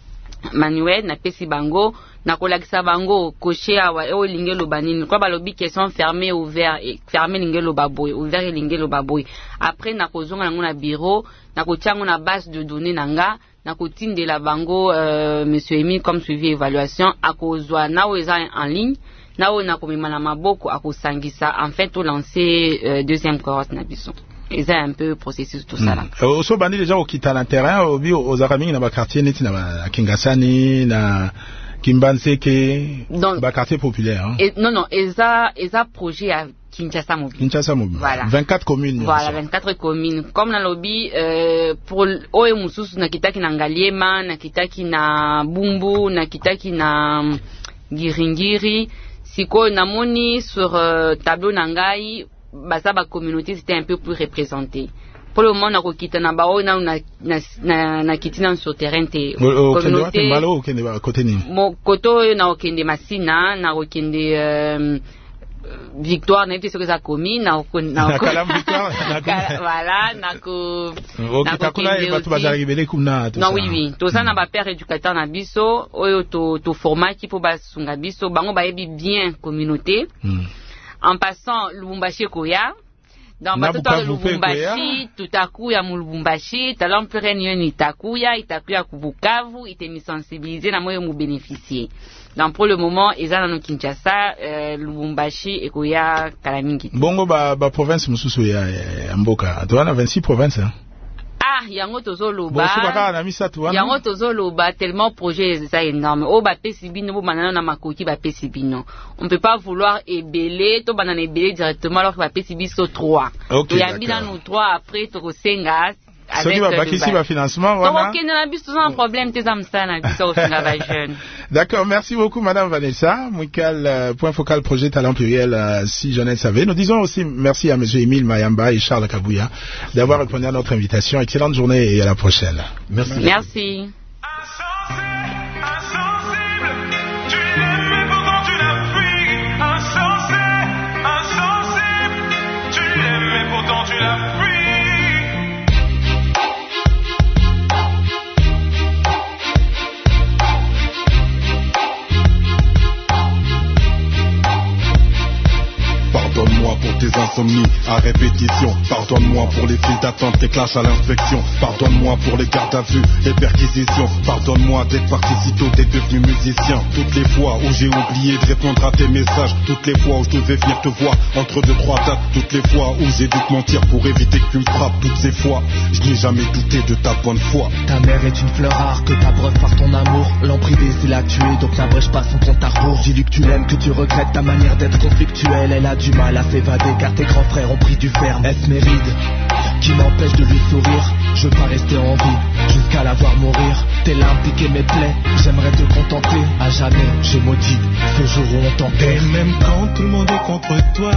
manuel na pesi bango na kolakisa bango cocher awa e o lingelo banini kwa balobi question fermée ouvert et fermé lingelo baboy ouvert lingelo baboy après na kozonga nango na bureau na kotiango na base de données nanga na kotindela bango euh, monsieur Emile comme suivi évaluation akozwa na weza en ligne na o na komema na maboko akosangisa en fait to lancer euh, deuxième cohorte na biso. Et c'est un peu processus tout ça là. Au so bandi déjà au quitter le terrain au bio aux araming na ba quartier neti na Kingasani na Kimbanseke ba quartier populaire hein. Et non non, eza eza projet à Kinshasa mobile. Kinshasa mobile. Voilà. vingt-quatre communes. Voilà, vingt-quatre communes. Comme na lobby euh, pour oye mususu na kitaki na Ngaliema, na kitaki na Bumbu, na kitaki na Giringiri, siko namoni sur euh, tableau nangai basa ba communauté c'était un peu plus représenté. Pour le moment na ko kita na ba o na na na na kitina sur terrain te communauté mbalo okende ba côté ni mo koto na okende masina na okende euh, victoire na ce que ça commis na na kala victoire voilà na ko na ko kuna batu bazali bele kuna non oui oui to ça na ba père éducateur na biso oyo to to format qui pour ba sunga biso bango ba yebi bien communauté. En passant Lubumbashi Koya dans batoto Lubumbashi tutakuya mu Lubumbashi talent pluriel niyo itakuya itakuya ku Bukavu itemisensibiliser na moyo mu bénéficier. Donc pour le moment eza na Kinshasa euh, Lubumbashi ekoya kala mingi. Bongo ba ba province mususu ya, ya mboka. Toana vingt-six provinces hein. Ah, yango tozoloba. Bon, yango tozoloba tellement projet ça énorme. Oh ba pesibino bo banana na makoki ba pesibino. On peut pas vouloir ébeler to banana ébeler directement alors que ba pesibiso trois. Okay, yambi na nous trois après to kosenga. Ce qui va baquer ici va financement voilà. Donc on a bis toujours un problème tes amsana biso finga ba jeune. D'accord, merci beaucoup madame Vanessa. Mwikal euh, point focal projet talent pluriel euh, si jeunesse savait. Nous disons aussi merci à monsieur Émile Mayamba et Charles Kabouya d'avoir répondu à notre invitation. Excellente journée et à la prochaine. Merci. Merci. Pardonne-moi pour tes insomnies à répétition. Pardonne-moi pour les files d'attente, les clashs à l'inspection. Pardonne-moi pour les gardes à vue, les perquisitions. Pardonne-moi d'être parti si tôt, d'être devenu musicien. Toutes les fois où j'ai oublié de répondre à tes messages. Toutes les fois où je devais venir te voir entre deux, trois dates. Toutes les fois où j'ai dû te mentir pour éviter que tu me frappes. Toutes ces fois, je n'ai jamais douté de ta bonne foi. Ta mère est une fleur rare que t'abreuves par ton amour. L'emprisée c'est la tuer, donc n'abrège pas son compte à rebours. Dis-lui que tu l'aimes, que tu regrettes ta manière d'être conflictuelle. Elle a du mal à s'évader car tes grands frères ont pris du ferme. Est-ce mes rides qui m'empêche de lui sourire? Je veux pas rester en vie jusqu'à la voir mourir. Tes larmes piquaient mes plaies, j'aimerais te contempler. À jamais je maudis ce jour où on t'enterre. Et même quand tout le monde est contre toi,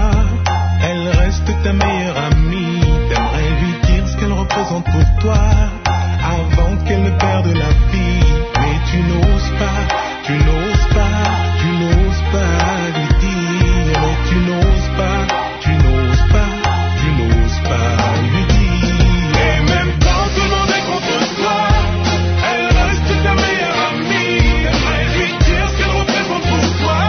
elle reste ta meilleure amie. T'aimerais lui dire ce qu'elle représente pour toi avant qu'elle ne perde la vie. Mais tu n'oses pas, tu n'oses pas, tu n'oses pas lui dire. Mais tu n'oses pas, tu n'oses pas, tu n'oses pas lui dire. Et même quand tout le monde est contre toi, elle reste ta meilleure amie. T'aimerais lui dire ce qu'elle représente pour toi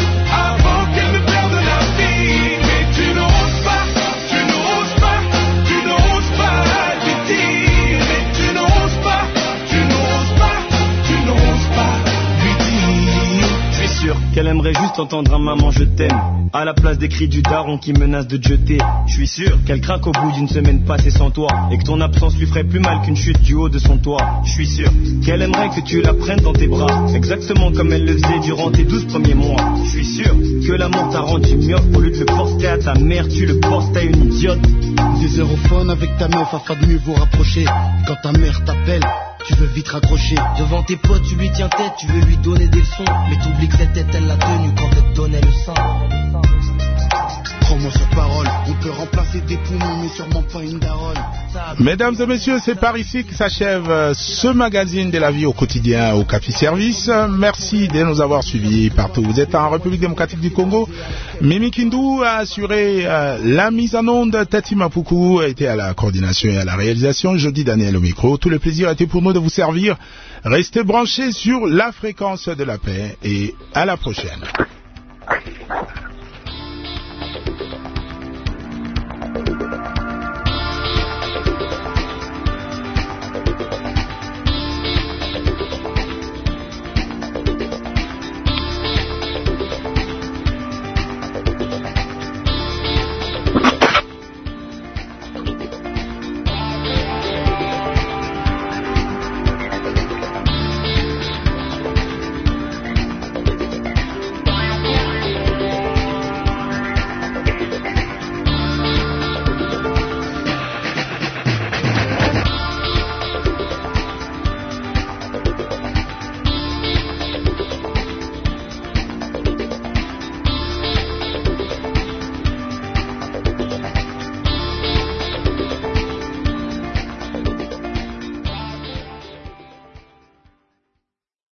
avant qu'elle ne perde la vie. Mais tu n'oses pas, tu n'oses pas, tu n'oses pas lui dire. Mais tu n'oses pas, tu n'oses pas, tu n'oses pas lui dire. Je suis sûr qu'elle aimerait juste entendre un maman je t'aime à la place des cris du daron qui menace de te jeter. Je suis sûr qu'elle craque au bout d'une semaine passée sans toi et que ton absence lui ferait plus mal qu'une chute du haut de son toit. Je suis sûr qu'elle aimerait que tu la prennes dans tes bras, exactement comme elle le faisait durant tes douze premiers mois. Je suis sûr que l'amour t'a rendu myope. Au lieu de le porter à ta mère, tu le portes à une idiote. Des aérophones avec ta meuf afin de mieux vous rapprocher. Quand ta mère t'appelle, tu veux vite raccrocher. Devant tes potes tu lui tiens tête, tu veux lui donner des leçons. Mais t'oublies que cette tête elle l'a tenue quand elle te donnait le sang. Prends-moi sur parole, on peut remplacer des poumons mais sûrement pas une daronne. Mesdames et messieurs, c'est par ici que s'achève ce magazine de la vie au quotidien au Café Service. Merci de nous avoir suivis partout. Vous êtes en République démocratique du Congo. Mimi Kindu a assuré euh, la mise en onde. Tati Mapuku a été à la coordination et à la réalisation. Jeudi Daniel au micro. Tout le plaisir a été pour nous de vous servir. Restez branchés sur la fréquence de la paix et à la prochaine.